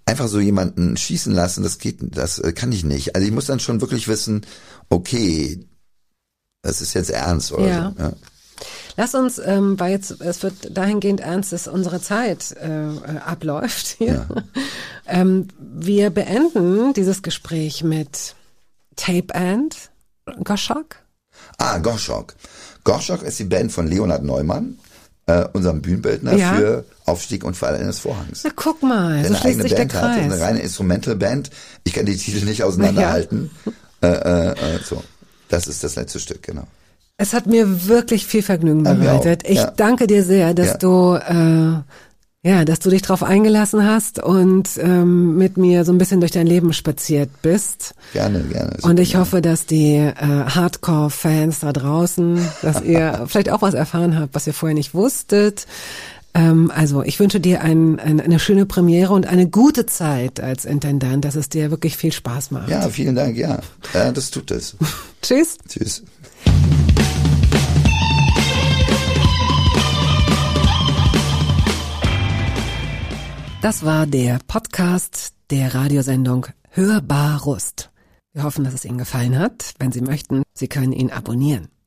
einfach so jemanden schießen lassen, das kann ich nicht. Also ich muss dann schon wirklich wissen, okay, das ist jetzt ernst oder so. Ja. Lass uns, weil jetzt, es wird dahingehend ernst, dass unsere Zeit abläuft hier. Ja. Wir beenden dieses Gespräch mit Tape and Gottschalk. Gottschalk. Gottschalk ist die Band von Leonhard Neumann, unserem Bühnenbildner für Aufstieg und Fall eines Vorhangs. Na guck mal, so schließt sich der Kreis. Hat, eine reine Instrumental-Band. Ich kann die Titel nicht auseinanderhalten. So, das ist das letzte Stück, genau. Es hat mir wirklich viel Vergnügen bereitet. Ich danke dir sehr, dass dass du dich drauf eingelassen hast und mit mir so ein bisschen durch dein Leben spaziert bist. Gerne. Und ich hoffe, dass die Hardcore-Fans da draußen, dass ihr vielleicht auch was erfahren habt, was ihr vorher nicht wusstet. Also ich wünsche dir eine schöne Premiere und eine gute Zeit als Intendant, dass es dir wirklich viel Spaß macht. Ja, vielen Dank, ja. Das tut es. Tschüss. Tschüss. Das war der Podcast der Radiosendung Hörbar Rust. Wir hoffen, dass es Ihnen gefallen hat. Wenn Sie möchten, Sie können ihn abonnieren.